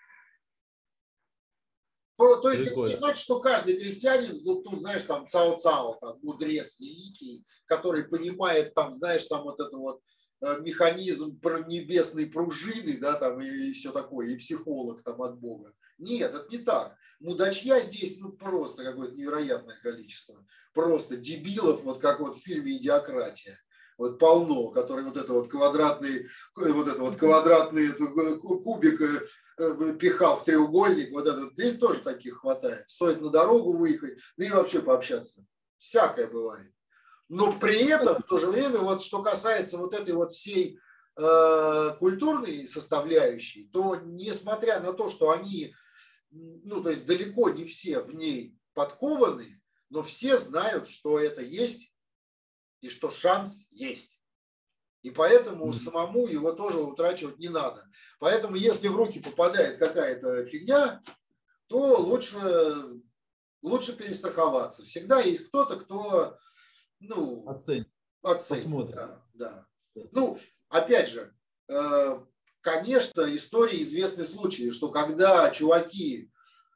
То есть это не значит, что каждый крестьянин, ну, ну знаешь, там Цао-Цао, там, мудрец великий, который понимает, там, знаешь, там вот это вот э, механизм небесной пружины, да, там и, и все такое, и психолог там от Бога. Нет, это не так. Мудачья здесь, ну, просто какое-то невероятное количество. Просто дебилов, вот как вот в фильме «Идиократия». Вот полно, который вот это вот квадратный, вот это вот квадратный кубик пихал в треугольник, вот этот, здесь тоже таких хватает. Стоит на дорогу выехать, да и вообще пообщаться. Всякое бывает. Но при этом, в то же время, вот что касается вот этой вот всей э, культурной составляющей, то несмотря на то, что они, ну, то есть далеко не все в ней подкованы, но все знают, что это есть и что шанс есть. И поэтому mm-hmm. самому его тоже утрачивать не надо. Поэтому если в руки попадает какая-то фигня, то лучше, лучше перестраховаться. Всегда есть кто-то, кто ну, оценит. оценит да, да. Ну, опять же, конечно, истории известны случаи, что когда чуваки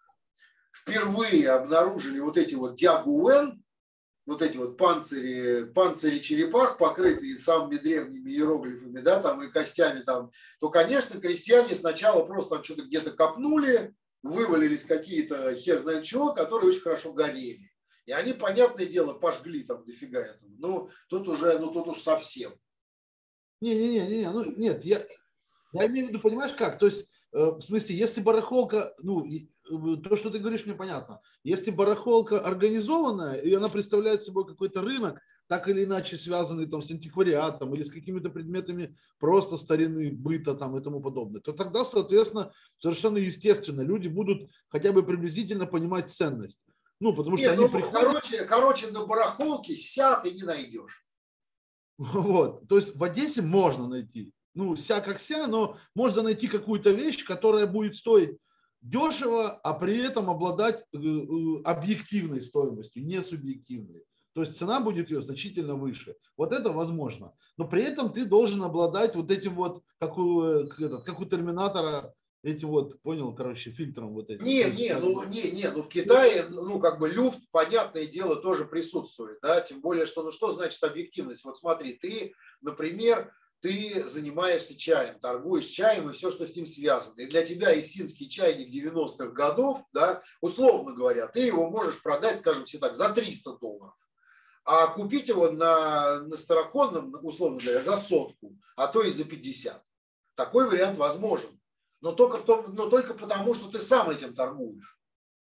впервые обнаружили вот эти вот дягуэн, вот эти вот панцири, панцири черепах, покрытые самыми древними иероглифами, да, там и костями там, то, конечно, крестьяне сначала просто там что-то где-то копнули, вывалились какие-то хер знает чего, которые очень хорошо горели. И они, понятное дело, пожгли там дофига этого. Ну, тут уже, ну, тут уж совсем. Не-не-не, ну, нет, я, я имею в виду, понимаешь как, то есть, в смысле, если барахолка, ну, то, что ты говоришь, мне понятно. Если барахолка организованная, и она представляет собой какой-то рынок, так или иначе связанный там с антиквариатом или с какими-то предметами просто старины, быта там и тому подобное, то тогда, соответственно, совершенно естественно, люди будут хотя бы приблизительно понимать ценность. Ну, потому что Нет, они ну, приходят... Короче, короче, на барахолке ся ты не найдешь. Вот, то есть в Одессе можно найти. Ну, ся как ся, но можно найти какую-то вещь, которая будет стоить дешево, а при этом обладать объективной стоимостью, не субъективной. То есть цена будет ее значительно выше. Вот это возможно. Но при этом ты должен обладать вот этим вот, как у, этот, как у Терминатора, этим вот, понял, короче, фильтром вот этим. Не, не, ну, не, не, ну в Китае, ну, как бы люфт, понятное дело, тоже присутствует, да, тем более, что, ну, что значит объективность? Вот смотри, ты, например, ты занимаешься чаем, торгуешь чаем и все, что с ним связано. И для тебя исинский чайник девяностых годов, да, условно говоря, ты его можешь продать, скажем все так, за триста долларов. А купить его на, на староконном, условно говоря, за сотку, а то и за пятьдесят. Такой вариант возможен. Но только, в том, но только потому, что ты сам этим торгуешь.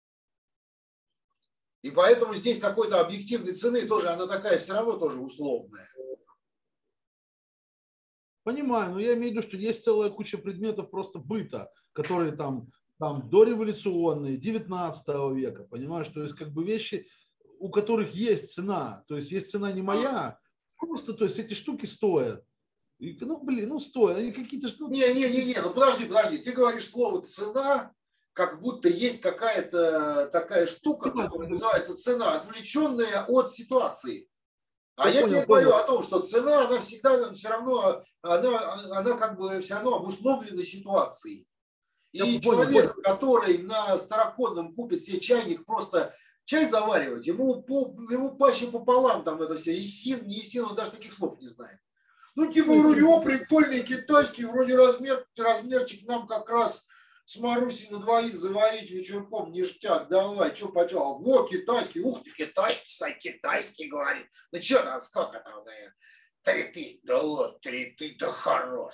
И поэтому здесь какой-то объективной цены тоже, она такая все равно тоже условная. Понимаю, но я имею в виду, что есть целая куча предметов просто быта, которые там, там дореволюционные, девятнадцатого века, понимаешь, то есть как бы вещи, у которых есть цена, то есть есть цена не моя, просто, то есть эти штуки стоят. И, ну, блин, ну стоят, они какие-то... Ну... Не-не-не, ну подожди, подожди, ты говоришь слово цена, как будто есть какая-то такая штука, которая называется цена, отвлеченная от ситуации. А я, я понял, тебе понял. говорю о том, что цена, она всегда все равно, она, она как бы все равно обусловлена ситуацией. И я человек, понял. который на староконном купит себе чайник, просто чай заваривать, ему, ему паще пополам там это все, исин, не исин, он даже таких слов не знает. Ну, типа, вроде, о, прикольный китайский, вроде размер, размерчик нам как раз с Марусей на двоих заварить вечерком, ништяк, давай, что почем? Во, китайский, ух ты, китайский, китайский, говорит. Ну что там, сколько там, наверное? Три ты, да вот, три ты, да хорош.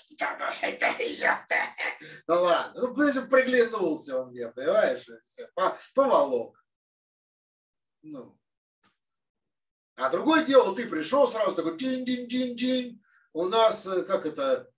Ну ладно, ну ты же приглянулся он мне, понимаешь, все, поволок. Ну. А другое дело, ты пришел сразу такой, динь-динь-динь-динь, у нас, как это,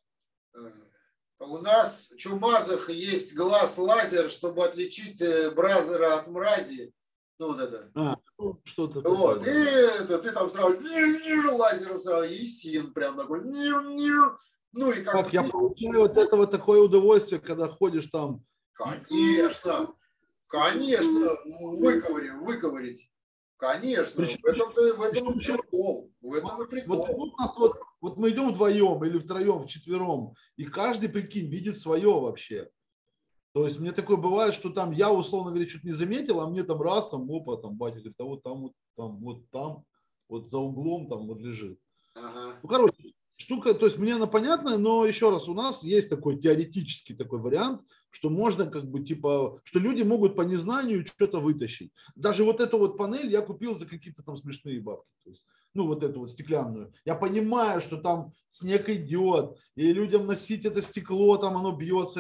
у нас в Чумазах есть глаз-лазер, чтобы отличить бразера от мрази. Ну вот это. А, что-то вот, такое. И это, ты там сразу лазером сразу, и син прям такой. Ну и как, как я получаю от этого такое удовольствие, когда ходишь там. Конечно, конечно, выковырить, выковырить. Конечно, причем, в этом, в этом причем, прикол. В этом вот, и прикол. Вот, вот, нас вот, вот мы идем вдвоем или втроем, вчетвером, и каждый, прикинь, видит свое вообще. То есть мне такое бывает, что там я, условно говоря, что-то не заметил, а мне там раз, там, опа, там батя говорит, а вот там, вот там, вот там, вот за углом там вот лежит. Ага. Ну, короче, штука, то есть мне она понятна, но еще раз, у нас есть такой теоретический такой вариант, что можно как бы типа, что люди могут по незнанию что-то вытащить. Даже вот эту вот панель я купил за какие-то там смешные бабки. То есть, ну вот эту вот стеклянную. Я понимаю, что там снег идет, и людям носить это стекло, там оно бьется,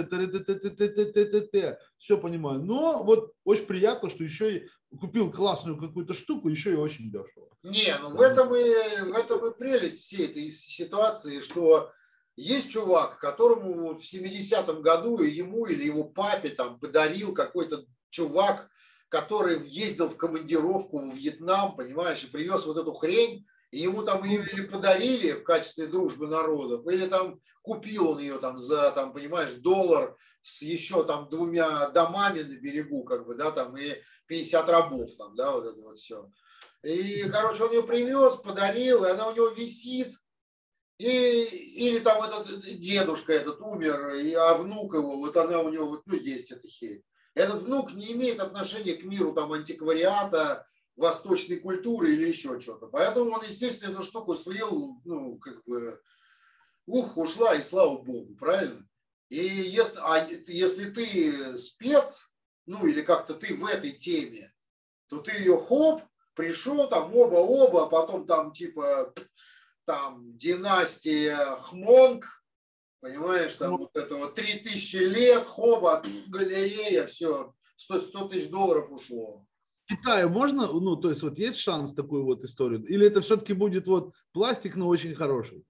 все понимаю. Но вот очень приятно, что еще и купил классную какую-то штуку, еще и очень дешево. Не, ну в этом и, в этом и прелесть всей этой ситуации, что есть чувак, которому в семидесятом году ему или его папе там подарил какой-то чувак, который ездил в командировку в Вьетнам, понимаешь, и привез вот эту хрень, и ему там ее или подарили в качестве дружбы народов, или там купил он ее там за, там, понимаешь, доллар с еще там двумя домами на берегу, как бы, да, там, и пятьдесят рабов там, да, вот это вот все. И, короче, он ее привез, подарил, и она у него висит. И, или там этот дедушка этот умер, и, а внук его, вот она у него, ну, есть эта херь. Этот внук не имеет отношения к миру там антиквариата, восточной культуры или еще что-то. Поэтому он, естественно, эту штуку слил, ну, как бы, ух, ушла, и слава богу, правильно? И если, а если ты спец, ну, или как-то ты в этой теме, то ты ее хоп, пришел там оба-оба, а потом там типа там династия Хмонг, понимаешь, там вот это вот три тысячи лет, хоба, пф, галерея, все, сто тысяч долларов ушло. Китаю можно, ну, то есть вот есть шанс такую вот историю? Или это все-таки будет вот пластик, но очень хороший?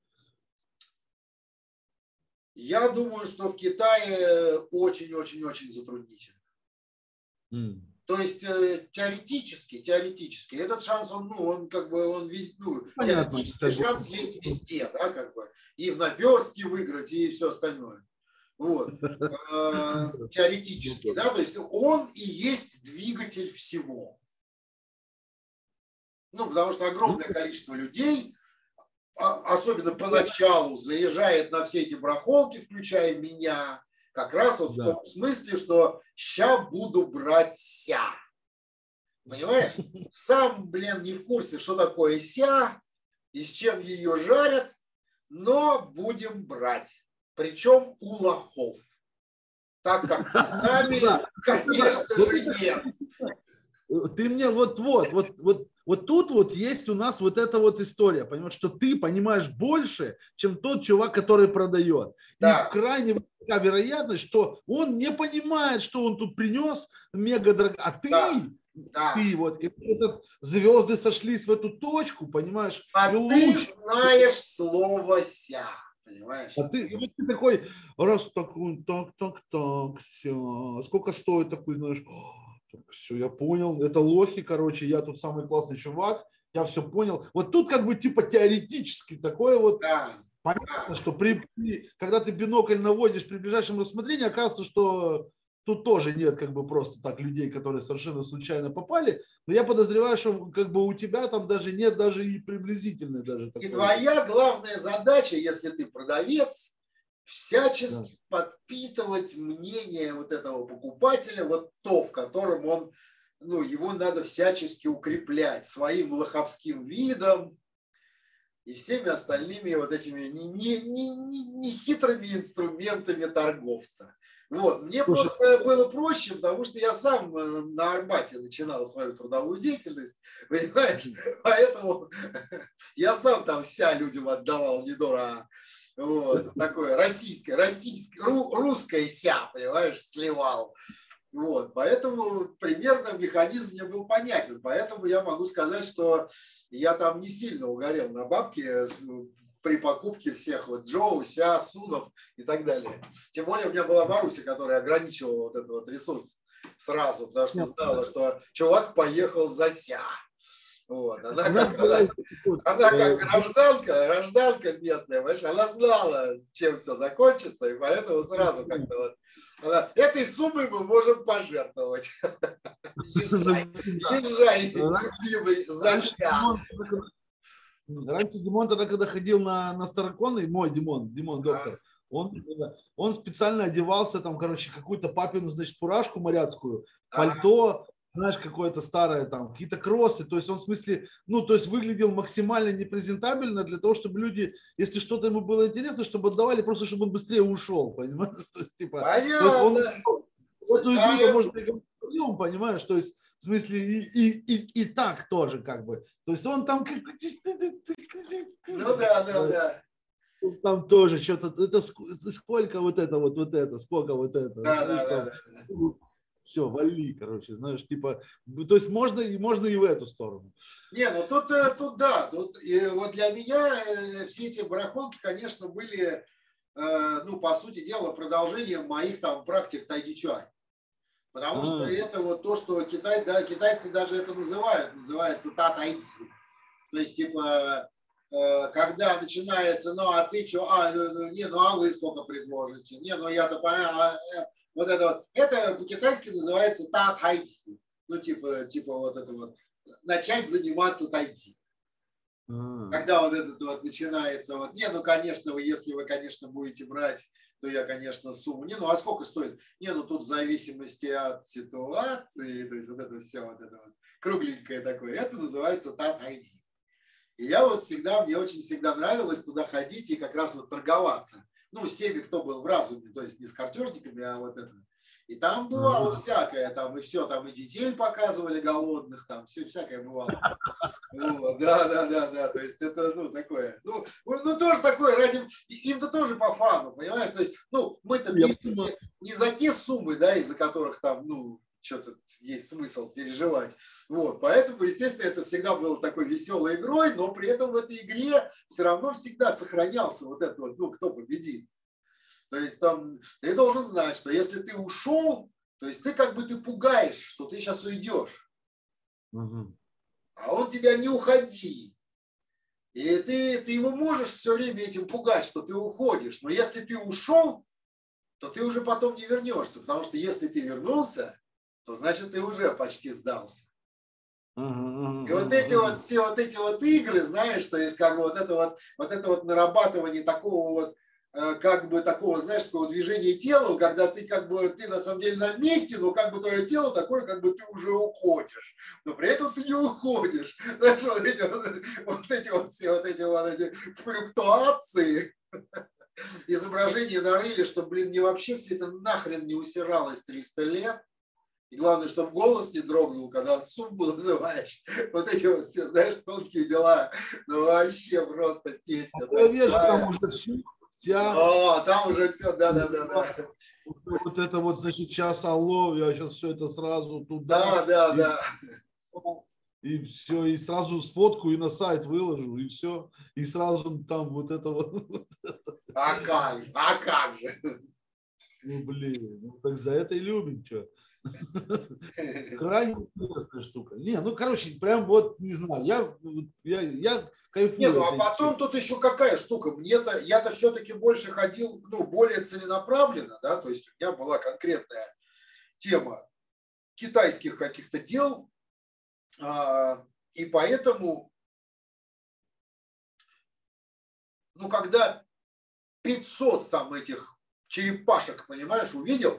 Я думаю, что в Китае очень-очень-очень затруднительно. Mm. То есть теоретически, теоретически этот шанс, он, ну, он как бы, он везде, ну, понятно, теоретический шанс будет. Есть везде, да, как бы, и в наперстке выиграть, и все остальное. Вот. Теоретически, да, то есть он и есть двигатель всего. Ну, потому что огромное количество людей, особенно поначалу, заезжает на все эти барахолки, включая меня, как раз вот да. в том смысле, что ща буду брать ся. Понимаешь? Сам, блин, не в курсе, что такое ся и с чем ее жарят, но будем брать. Причем у лохов. Так как сами, конечно же, нет. Ты мне вот-вот, вот, вот, вот тут вот есть у нас вот эта вот история, понимаешь, что ты понимаешь больше, чем тот чувак, который продает. Да. И крайне велика вероятность, что он не понимает, что он тут принес мега дорого, а ты, да. Да. ты вот, и этот, звезды сошлись в эту точку, понимаешь, а и ты луч. знаешь слово ся. Понимаешь? А ты, и вот ты такой, раз так, так, так, так, все. Сколько стоит такой, знаешь, так, все, я понял, это лохи, короче, я тут самый классный чувак, я все понял. Вот тут как бы типа теоретически такое вот, да. понятно, да. что при, когда ты бинокль наводишь при ближайшем рассмотрении, оказывается, что тут тоже нет как бы просто так людей, которые совершенно случайно попали, но я подозреваю, что как бы у тебя там даже нет даже и приблизительной даже такой. И твоя главная задача, если ты продавец, всячески да. подпитывать мнение вот этого покупателя, вот то, в котором он, ну, его надо всячески укреплять своим лоховским видом и всеми остальными вот этими нехитрыми не, не, не инструментами торговца. Вот. Мне Слушай, просто было проще, потому что я сам на Арбате начинал свою трудовую деятельность, понимаешь? Поэтому я сам там вся людям отдавал недорого. Вот. Такое российское, российское, русское ся, понимаешь, сливал. Вот. Поэтому примерно механизм мне был понятен. Поэтому я могу сказать, что я там не сильно угорел на бабки при покупке всех вот Джоу, Ся, Сунов и так далее. Тем более у меня была Маруся, которая ограничивала вот этот вот ресурс сразу, потому что знала, что чувак поехал за Ся. Вот. Она, как, она, она как гражданка, гражданка местная, понимаешь, она знала, чем все закончится, и поэтому сразу как-то вот она, этой суммой мы можем пожертвовать. Езжай, езжай, за Ся. Раньше Димон тогда, когда ходил на, на Староконный, мой Димон, Димон доктор, он, он специально одевался, там, короче, какую-то папину, значит, фуражку моряцкую, пальто, знаешь, какое-то старое, там, какие-то кроссы, то есть он в смысле, ну, то есть выглядел максимально непрезентабельно для того, чтобы люди, если что-то ему было интересно, чтобы отдавали, просто чтобы он быстрее ушел, понимаешь? То есть, типа, то есть он в эту игру, может быть, понимаешь, то есть в смысле и, и, и, и так тоже как бы. То есть он там... Ну да, да, да. Там тоже что-то... Это сколько вот это вот, вот это, сколько вот это. Да, да, да. Все, вали, короче, знаешь, типа... То есть можно, можно и в эту сторону. Не, ну тут, тут да. Тут, и вот для меня все эти барахолки, конечно, были, ну, по сути дела, продолжением моих там практик тайди-чуань. Потому а. что это вот то, что Китай, да, китайцы даже это называют, называется та-тайди. То есть, типа, э, когда начинается, ну, а ты что, а, ну, не, ну, а вы сколько предложите? Не, ну, я-то понимаю, а, э, вот это вот, это по-китайски называется та-тайди. Ну, типа, типа вот это вот, начать заниматься тайди. А. Когда вот этот вот начинается, вот, не, ну, конечно, вы, если вы, конечно, будете брать, то я, конечно, сумму. Не, ну а сколько стоит? Не, ну тут в зависимости от ситуации, то есть вот это все, вот это вот кругленькое такое, это называется та-тайди. И я вот всегда, мне очень всегда нравилось туда ходить и как раз вот торговаться. Ну, с теми, кто был в разуме, то есть не с картежниками, а вот это. И там бывало mm-hmm. всякое, там и все, там и детей показывали голодных, там все всякое бывало. Ну, да, да, да, да, то есть это, ну, такое, ну, ну тоже такое, ради, им-то тоже по фану, понимаешь, то есть, ну, мы-то не, не за те суммы, да, из-за которых там, ну, что-то есть смысл переживать, вот, поэтому, естественно, это всегда было такой веселой игрой, но при этом в этой игре все равно всегда сохранялся вот этот вот, ну, кто победит. То есть там ты должен знать, что если ты ушел, то есть ты как бы ты пугаешь, что ты сейчас уйдешь. Угу. А он тебя не уходи. И ты, ты его можешь все время этим пугать, что ты уходишь. Но если ты ушел, то ты уже потом не вернешься. Потому что если ты вернулся, то значит ты уже почти сдался. Uh-huh, uh-huh, и вот эти uh-huh. вот все вот эти вот игры, знаешь, то есть как бы вот это вот, вот это вот нарабатывание такого вот как бы такого, знаешь, такого движения тела, когда ты как бы, ты на самом деле на месте, но как бы твое тело такое, как бы ты уже уходишь, но при этом ты не уходишь. Знаешь, вот эти вот, вот эти вот все вот эти вот эти флюктуации, изображения нарыли, что, блин, мне вообще все это нахрен не усиралось триста лет. И главное, чтобы голос не дрогнул, когда сумму называешь. Вот эти вот все, знаешь, тонкие дела. Ну вообще просто песня. Там уже все. Вся... О, там уже все, да-да-да. Вот это вот, значит, час алло, я сейчас все это сразу туда. Да, да, и, да. И все, и сразу сфотку и на сайт выложу, и все. И сразу там вот это вот. А как? А как же? Ну, блин, ну так за это и любим, что. Крайне интересная штука. Не, ну, короче, прям вот, не знаю, я, я, я кайфую. Не, ну, а потом тут еще какая штука. Мне-то, я-то все-таки больше ходил, ну, более целенаправленно, да, то есть у меня была конкретная тема китайских каких-то дел, а, и поэтому, ну, когда пятьсот там этих черепашек, понимаешь, увидел,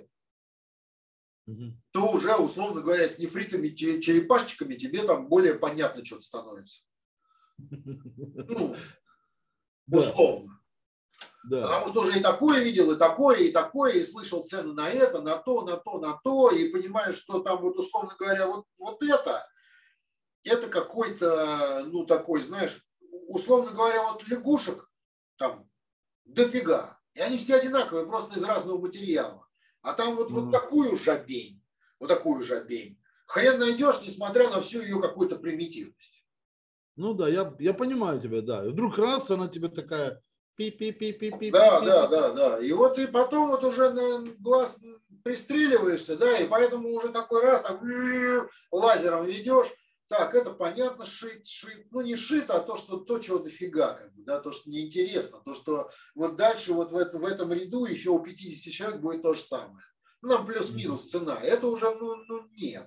то уже, условно говоря, с нефритовыми черепашечками тебе там более понятно что-то становится. Ну, условно. Да. Потому что уже и такое видел, и такое, и такое, и слышал цены на это, на то, на то, на то, и понимаешь, что там вот, условно говоря, вот, вот это, это какой-то, ну, такой, знаешь, условно говоря, вот лягушек там дофига. И они все одинаковые, просто из разного материала. А там вот, вот Мгм. такую жабень, вот такую жабень, хрен найдешь, несмотря на всю ее какую-то примитивность. Ну да, я, я понимаю тебя, да. И вдруг раз она тебе такая Да, да, пи-пи-пи-пи-пи-пи-пи. да, да. И вот и потом вот уже на глаз пристреливаешься, да, и поэтому уже такой раз так лазером ведешь. Так, это понятно, шит, шит. Ну, не шит, а то, что то, чего дофига, как бы, да, то, что неинтересно. То, что вот дальше вот в, это, в этом ряду еще у пятидесяти человек будет то же самое. Ну, там плюс-минус цена. Это уже, ну, ну нет.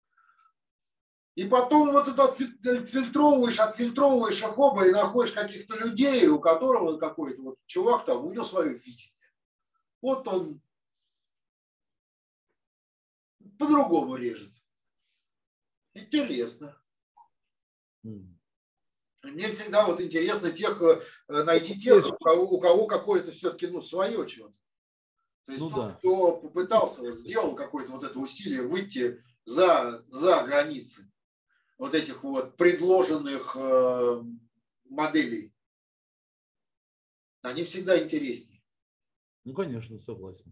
И потом вот это отфильтровываешь, отфильтровываешь их оба и находишь каких-то людей, у которого какой-то вот чувак там, у него свое видение. Вот он по-другому режет. Интересно. Мгм. Мне всегда вот интересно тех, найти тех, Есть. у кого, у кого какое-то все-таки ну, свое что-то. То есть Ну тот, да. кто попытался, вот, сделал какое-то вот это усилие выйти за, за границы вот этих вот предложенных э, моделей, они всегда интереснее. Ну, конечно, согласен.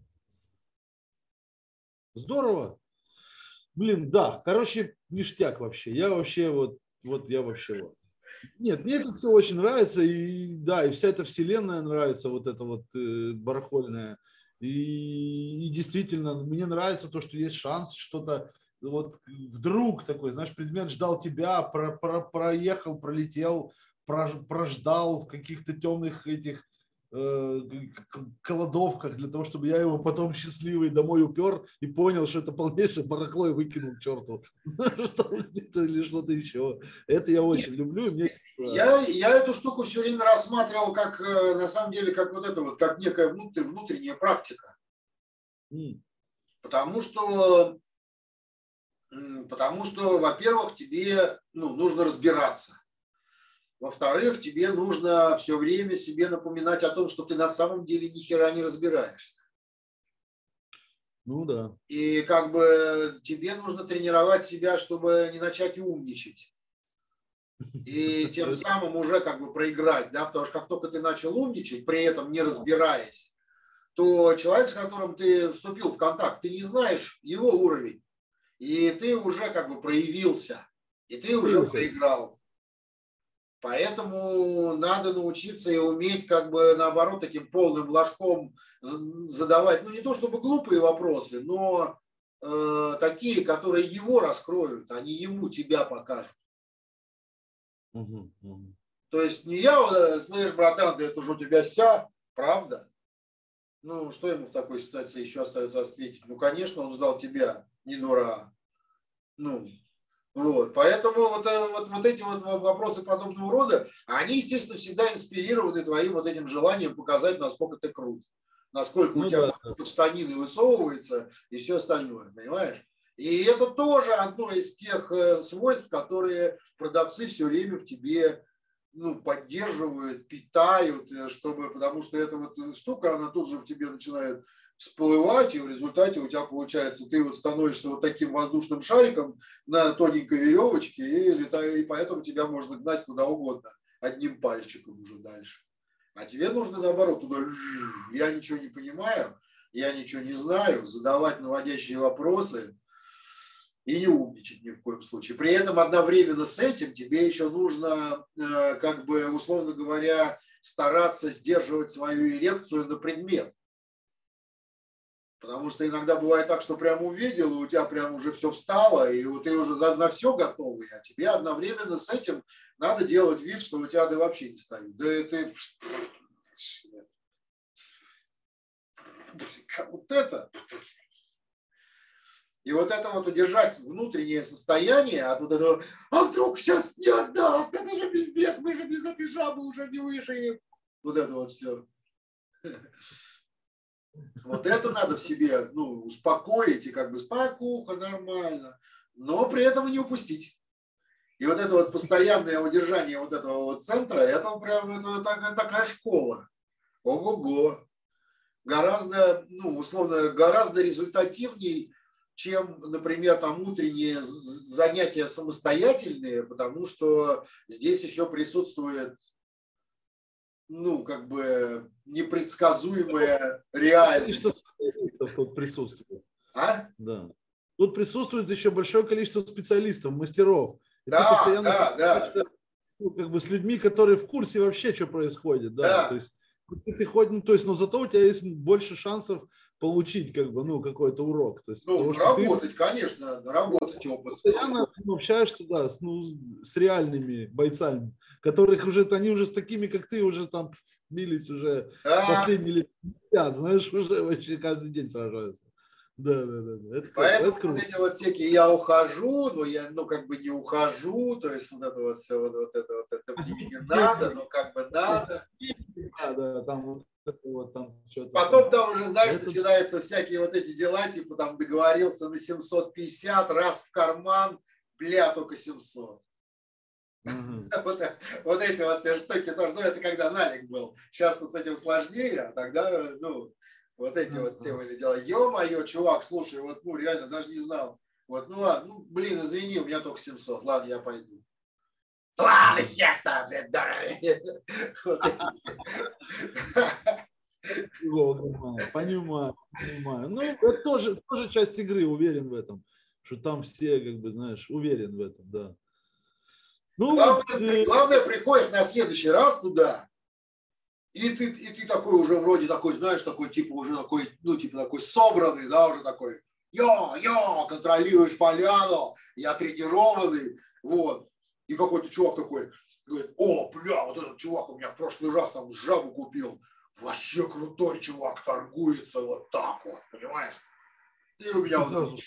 Здорово. Блин, да, короче, ништяк вообще. Я вообще вот, вот я вообще вот. Нет, мне это все очень нравится, и да, и вся эта вселенная нравится, вот эта вот э, барахольная. И, и действительно, мне нравится то, что есть шанс что-то, вот вдруг такой, знаешь, предмет ждал тебя, про, про, проехал, пролетел, прож, прождал в каких-то темных этих э, кладовках для того, чтобы я его потом счастливый домой упер и понял, что это полнейшее барахло и выкинул к черту. Где-то или что-то еще. Это я очень люблю. Мне... Я, я эту штуку все время рассматривал как, на самом деле, как вот это вот, как некая внутрь, внутренняя практика. Mm. Потому что, потому что, во-первых, тебе ну, нужно разбираться. Во-вторых, тебе нужно все время себе напоминать о том, что ты на самом деле ни хера не разбираешься. Ну да. И как бы тебе нужно тренировать себя, чтобы не начать умничать. И тем самым уже как бы проиграть, да, потому что как только ты начал умничать, при этом не разбираясь, то человек, с которым ты вступил в контакт, ты не знаешь его уровень, и ты уже как бы проявился, и ты уже проиграл. Поэтому надо научиться и уметь как бы наоборот таким полным ложком задавать, ну не то чтобы глупые вопросы, но э, такие, которые его раскроют, а не ему тебя покажут. Угу, угу. То есть не я, слышь, братан, да это же у тебя ся, правда? Ну, что ему в такой ситуации еще остается ответить? Ну, конечно, он ждал тебя, не дура. Ну, вот. Поэтому вот, вот, вот эти вот вопросы подобного рода, они, естественно, всегда инспирированы твоим вот этим желанием показать, насколько ты крут. Насколько Ну у тебя да. под штанины высовывается и все остальное, понимаешь? И это тоже одно из тех свойств, которые продавцы все время в тебе ну, поддерживают, питают, чтобы, потому что эта вот штука, она тут же в тебе начинает всплывать, и в результате у тебя получается, ты вот становишься вот таким воздушным шариком на тоненькой веревочке, и, летаю, и поэтому тебя можно гнать куда угодно, одним пальчиком уже дальше. А тебе нужно наоборот туда, я ничего не понимаю, я ничего не знаю, задавать наводящие вопросы, и не умничать ни в коем случае. При этом одновременно с этим тебе еще нужно, как бы, условно говоря, стараться сдерживать свою эрекцию на предмет. Потому что иногда бывает так, что прям увидел, и у тебя прям уже все встало, и ты уже на все готовый, а тебе одновременно с этим надо делать вид, что у тебя да вообще не стоит. Да это... Вот это... И вот это вот удержать внутреннее состояние от вот этого, а вдруг сейчас не отдаст, это же пиздец, мы же без этой жабы уже не выживем. Вот это вот все. Вот это надо в себе ну, успокоить и как бы спокуха, нормально, но при этом и не упустить. И вот это вот постоянное удержание вот этого вот центра, это прям это такая, такая школа. Ого-го. Гораздо, ну, условно, гораздо результативней, чем, например, там утренние занятия самостоятельные, потому что здесь еще присутствует, ну, как бы непредсказуемая реальность. Количество специалистов тут присутствует. А? Да. Тут присутствует еще большое количество специалистов, мастеров. И да, ты постоянно да, да. Ну, как бы с людьми, которые в курсе вообще, что происходит. Да. Да. То есть, ты хоть, ну, то есть, но зато у тебя есть больше шансов получить как бы, ну, какой-то урок. То есть, ну, работать, ты, конечно, работать опыт. Постоянно общаешься, да, с, ну, с реальными бойцами, которых уже, они уже с такими, как ты, уже там бились уже да. последние лет пятьдесят, знаешь, уже вообще каждый день сражаются. Да, да, да. Это, Поэтому это вот эти вот всякие я ухожу, но я, ну, как бы не ухожу, то есть вот это вот все, вот, вот это вот, это мне не надо, но как бы надо. Да, да, там вот это вот там что-то. Потом там уже, знаешь, это... начинаются всякие вот эти дела, типа там договорился на семьсот пятьдесят, раз в карман, бля, только семьсот. Uh-huh. вот, вот эти вот все штуки тоже, ну, это когда налик был. Сейчас-то с этим сложнее, а тогда, ну, вот эти uh-huh. вот все были дела. Ё-моё, чувак, слушай, вот, ну, реально, даже не знал. Вот, ну, ладно, ну, блин, извини, у меня только семьсот. Ладно, я пойду. Ладно, я сам, да. Понимаю, понимаю. Ну, это тоже, тоже часть игры, уверен в этом. Что там все, как бы, знаешь, уверен в этом, да. Ну, главное, вот, э... главное, приходишь на следующий раз туда, и ты, и ты такой уже вроде такой, знаешь, такой, типа, уже такой, ну, типа, такой собранный, да, уже такой, я, я, контролируешь поляну, я тренированный, вот. И какой-то чувак такой говорит, о, бля, вот этот чувак у меня в прошлый раз там жабу купил, вообще крутой чувак, торгуется вот так вот, понимаешь? И у меня вот,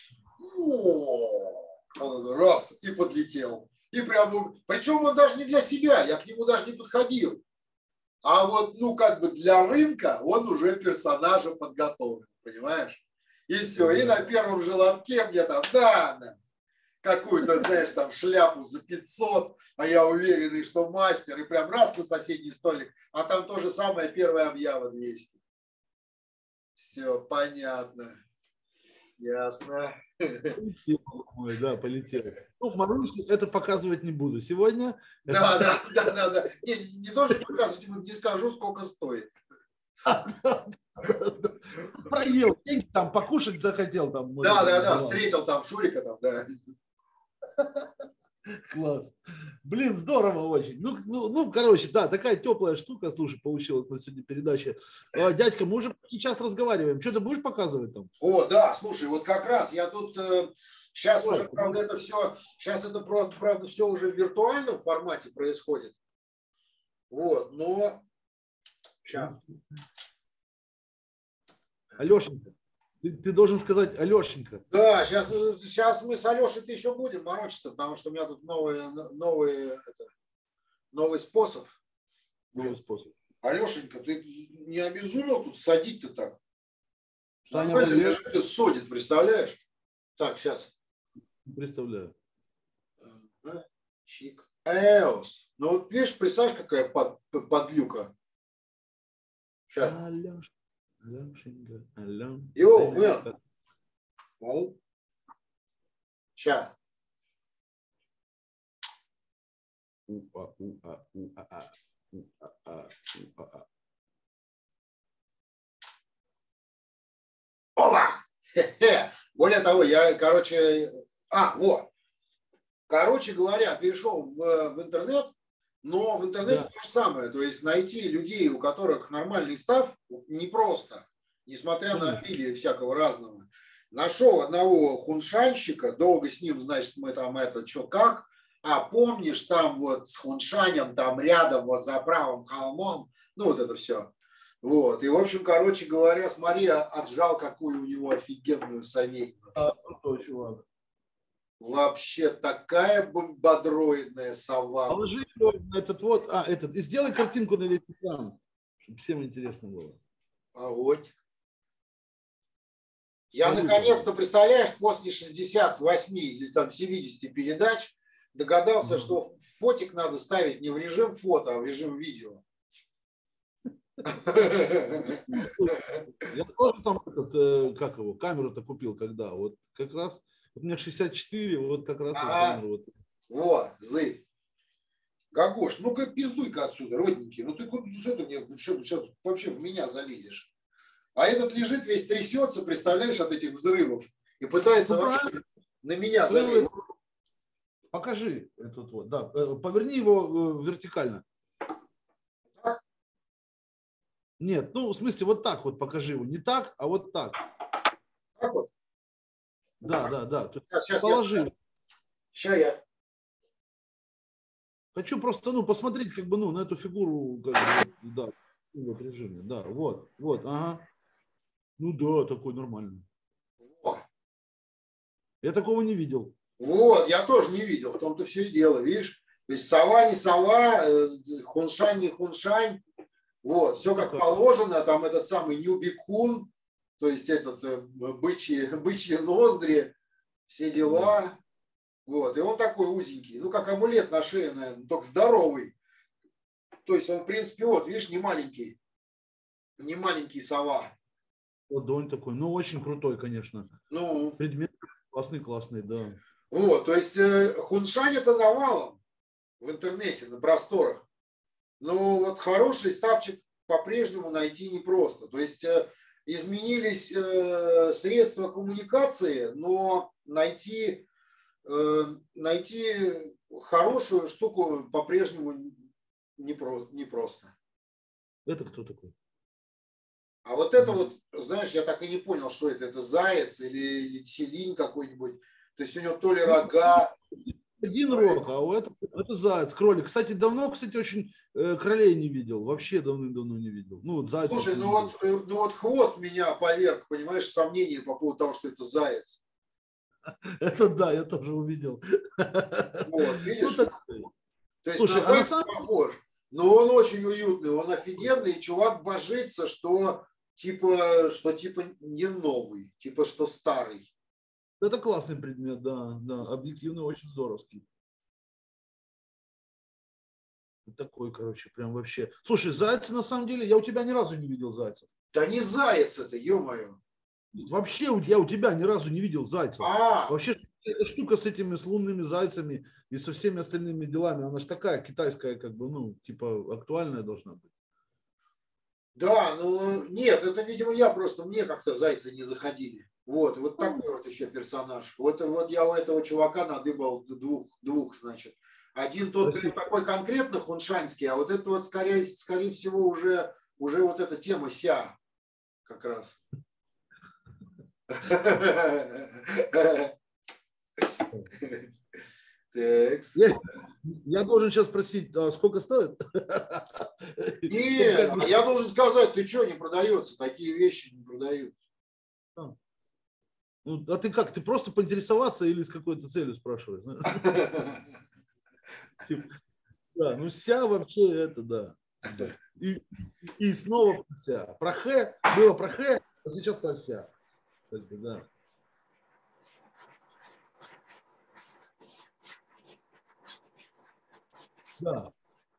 о, раз, и подлетел. И прям, причем он даже не для себя, я к нему даже не подходил. А вот, ну, как бы для рынка он уже персонажа подготовлен, понимаешь? И все, и на первом же лотке мне там, да, да, какую-то, знаешь, там шляпу за пятьсот, а я уверенный, что мастер, и прям раз на соседний столик, а там то же самое, первая объява двести. Все, понятно. Ясно. Полетел, ой, да, полетел. Ну, Марусь, это показывать не буду сегодня. Да, да, да, да, да. Не, не должен показывать, не скажу, сколько стоит. Проел, там покушать захотел. Там, да, да, да, встретил там Шурика, там, да. Класс. Блин, здорово очень. Ну, ну, ну, короче, да, такая теплая штука, слушай, получилась на сегодня передача. А, дядька, мы уже сейчас разговариваем. Что ты будешь показывать там? О, да, слушай, вот как раз я тут э, сейчас Ой, уже, правда, это все, сейчас это, правда, все уже в виртуальном формате происходит. Вот, но... Сейчас. Алешенька, ты, ты должен сказать Алешенька. Да, сейчас, сейчас мы с Алешей-то еще будем морочиться, потому что у меня тут новый, новый, это, новый способ. Новый способ. Алешенька, ты не обезумел тут садить-то так? Саня лежит и содит, представляешь? Так, сейчас. Представляю. Чик. Эос. Ну вот видишь, представь, какая под, подлюка. Сейчас. Алеш, Алешенька, Алеш. Йоу, блин. Ну. Сейчас. Уа, уа, уа, уа, уа, уа. Опа! Более того, я, короче, а, вот. Короче говоря, перешел в, в интернет, но в интернете да. то же самое. То есть найти людей, у которых нормальный став, непросто, несмотря mm. на обилие всякого разного. Нашел одного хуншанщика, долго с ним, значит, мы там это, что как, а помнишь, там вот с хуншанем, там рядом, вот за правым холмом, ну вот это все. Вот. И, в общем, короче говоря, смотри, отжал, какую у него офигенную советницу. А, крутой чувак. Вообще такая бомбодроидная сова. Положи этот вот, а, этот, и сделай картинку на весь экран, чтобы всем интересно было. А вот. Я наконец-то, представляешь, после шестидесяти восьми или там семидесяти передач догадался, mm-hmm. что фотик надо ставить не в режим фото, а в режим видео. Я тоже там, этот, как его, камеру-то купил, когда? Вот как раз, вот у меня шестьдесят четыре, вот как раз Ага. камеру. Вот. Вот, зы. Гагош, ну-ка пиздуй-ка отсюда, родненький. Ну ты куда, что ты мне, что, что, вообще в меня залезешь? А этот лежит, весь трясется, представляешь, от этих взрывов. И пытается Ну, вообще правильно. на меня залезть. Покажи этот вот, да. Поверни его вертикально. Так? Нет, ну, в смысле, вот так вот покажи его. Не так, а вот так. Так вот? Да, да, да. Сейчас, сейчас Положи. Я... Сейчас я... Хочу просто, ну, посмотреть, как бы, ну, на эту фигуру, как бы, да, вот режиме, да, вот, вот, ага. Ну да, такой нормальный. О. Я такого не видел. Вот, я тоже не видел, в том-то все и дело, видишь? То есть сова не сова, хуншань не хуншань, вот, все как положено, там этот самый нюбикун, то есть этот бычьи, бычьи ноздри, все дела, вот, и он такой узенький, ну, как амулет на шее, наверное, только здоровый, то есть он, в принципе, вот, видишь, не маленький, не маленький сова. Ладонь такой, ну, очень крутой, конечно. Ну, предмет классный, классный, да. Вот, то есть э, хуншань это навалом в интернете, на просторах. Но вот хороший ставчик по-прежнему найти непросто. То есть э, изменились э, средства коммуникации, но найти, э, найти хорошую штуку по-прежнему непросто. Это кто такой? А вот это вот, знаешь, я так и не понял, что это. Это заяц или селинь какой-нибудь. То есть у него то ли рога. Один рог, а у этого это заяц, кролик. Кстати, давно, кстати, очень э, кролей не видел. Вообще давно-давно не видел. Ну, вот зайцев. Слушай, ну вот, э, ну вот хвост меня поверг, понимаешь, сомнения по поводу того, что это заяц. Это да, я тоже увидел. Вот, видишь? Ну, то есть слушай, на а на зайца самом... похож. Но он очень уютный, он офигенный, и чувак божится, что типа, что типа не новый, типа что старый. Это классный предмет, да, да, объективно очень здоровский. Такой, короче, прям вообще. Слушай, зайцы на самом деле, я у тебя ни разу не видел зайцев. Да не заяц это, ё-моё. Вообще я у тебя ни разу не видел зайцев. А, вообще эта штука с этими с лунными зайцами и со всеми остальными делами, она же такая китайская, как бы, ну, типа актуальная должна быть. Да, ну нет, это, видимо, я просто, мне как-то зайцы не заходили. Вот, вот такой вот еще персонаж. Вот, вот я у этого чувака надыбал двух, двух, значит. Один тот прям такой конкретно хуншанский, а вот это вот, скорее, скорее всего, уже, уже вот эта тема ся как раз. Я, я должен сейчас спросить, а сколько стоит? Нет, я должен сказать, ты что, не продается, такие вещи не продаются. А. Ну, а ты как, ты просто поинтересоваться или с какой-то целью спрашиваешь? Да, ну ся вообще это да. И, и снова про ся. Про хэ, было про хэ, а сейчас про ся. Да. Да.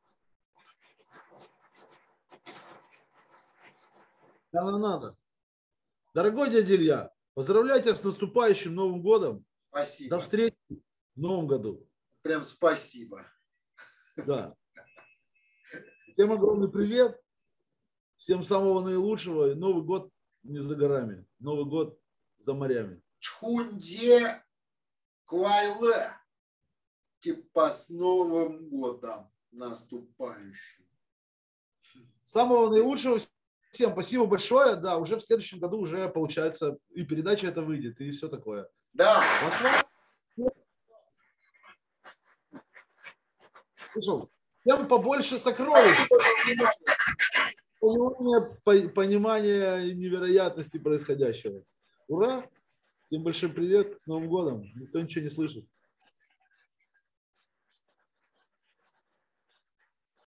Надо, надо. Дорогой дядя Илья, поздравляю тебя с наступающим Новым годом. Спасибо. До встречи в Новом году. Прям спасибо. Да. Всем огромный привет. Всем самого наилучшего. И Новый год не за горами. Новый год за морями. Чхунде Куайле. Типа с Новым годом наступающим. Самого наилучшего. Всем спасибо большое. Да, уже в следующем году уже получается и передача это выйдет, и все такое. Да. Слушай, всем побольше сокровищ. Понимание, понимание невероятности происходящего. Ура! Всем большой привет. С Новым годом. Никто ничего не слышит.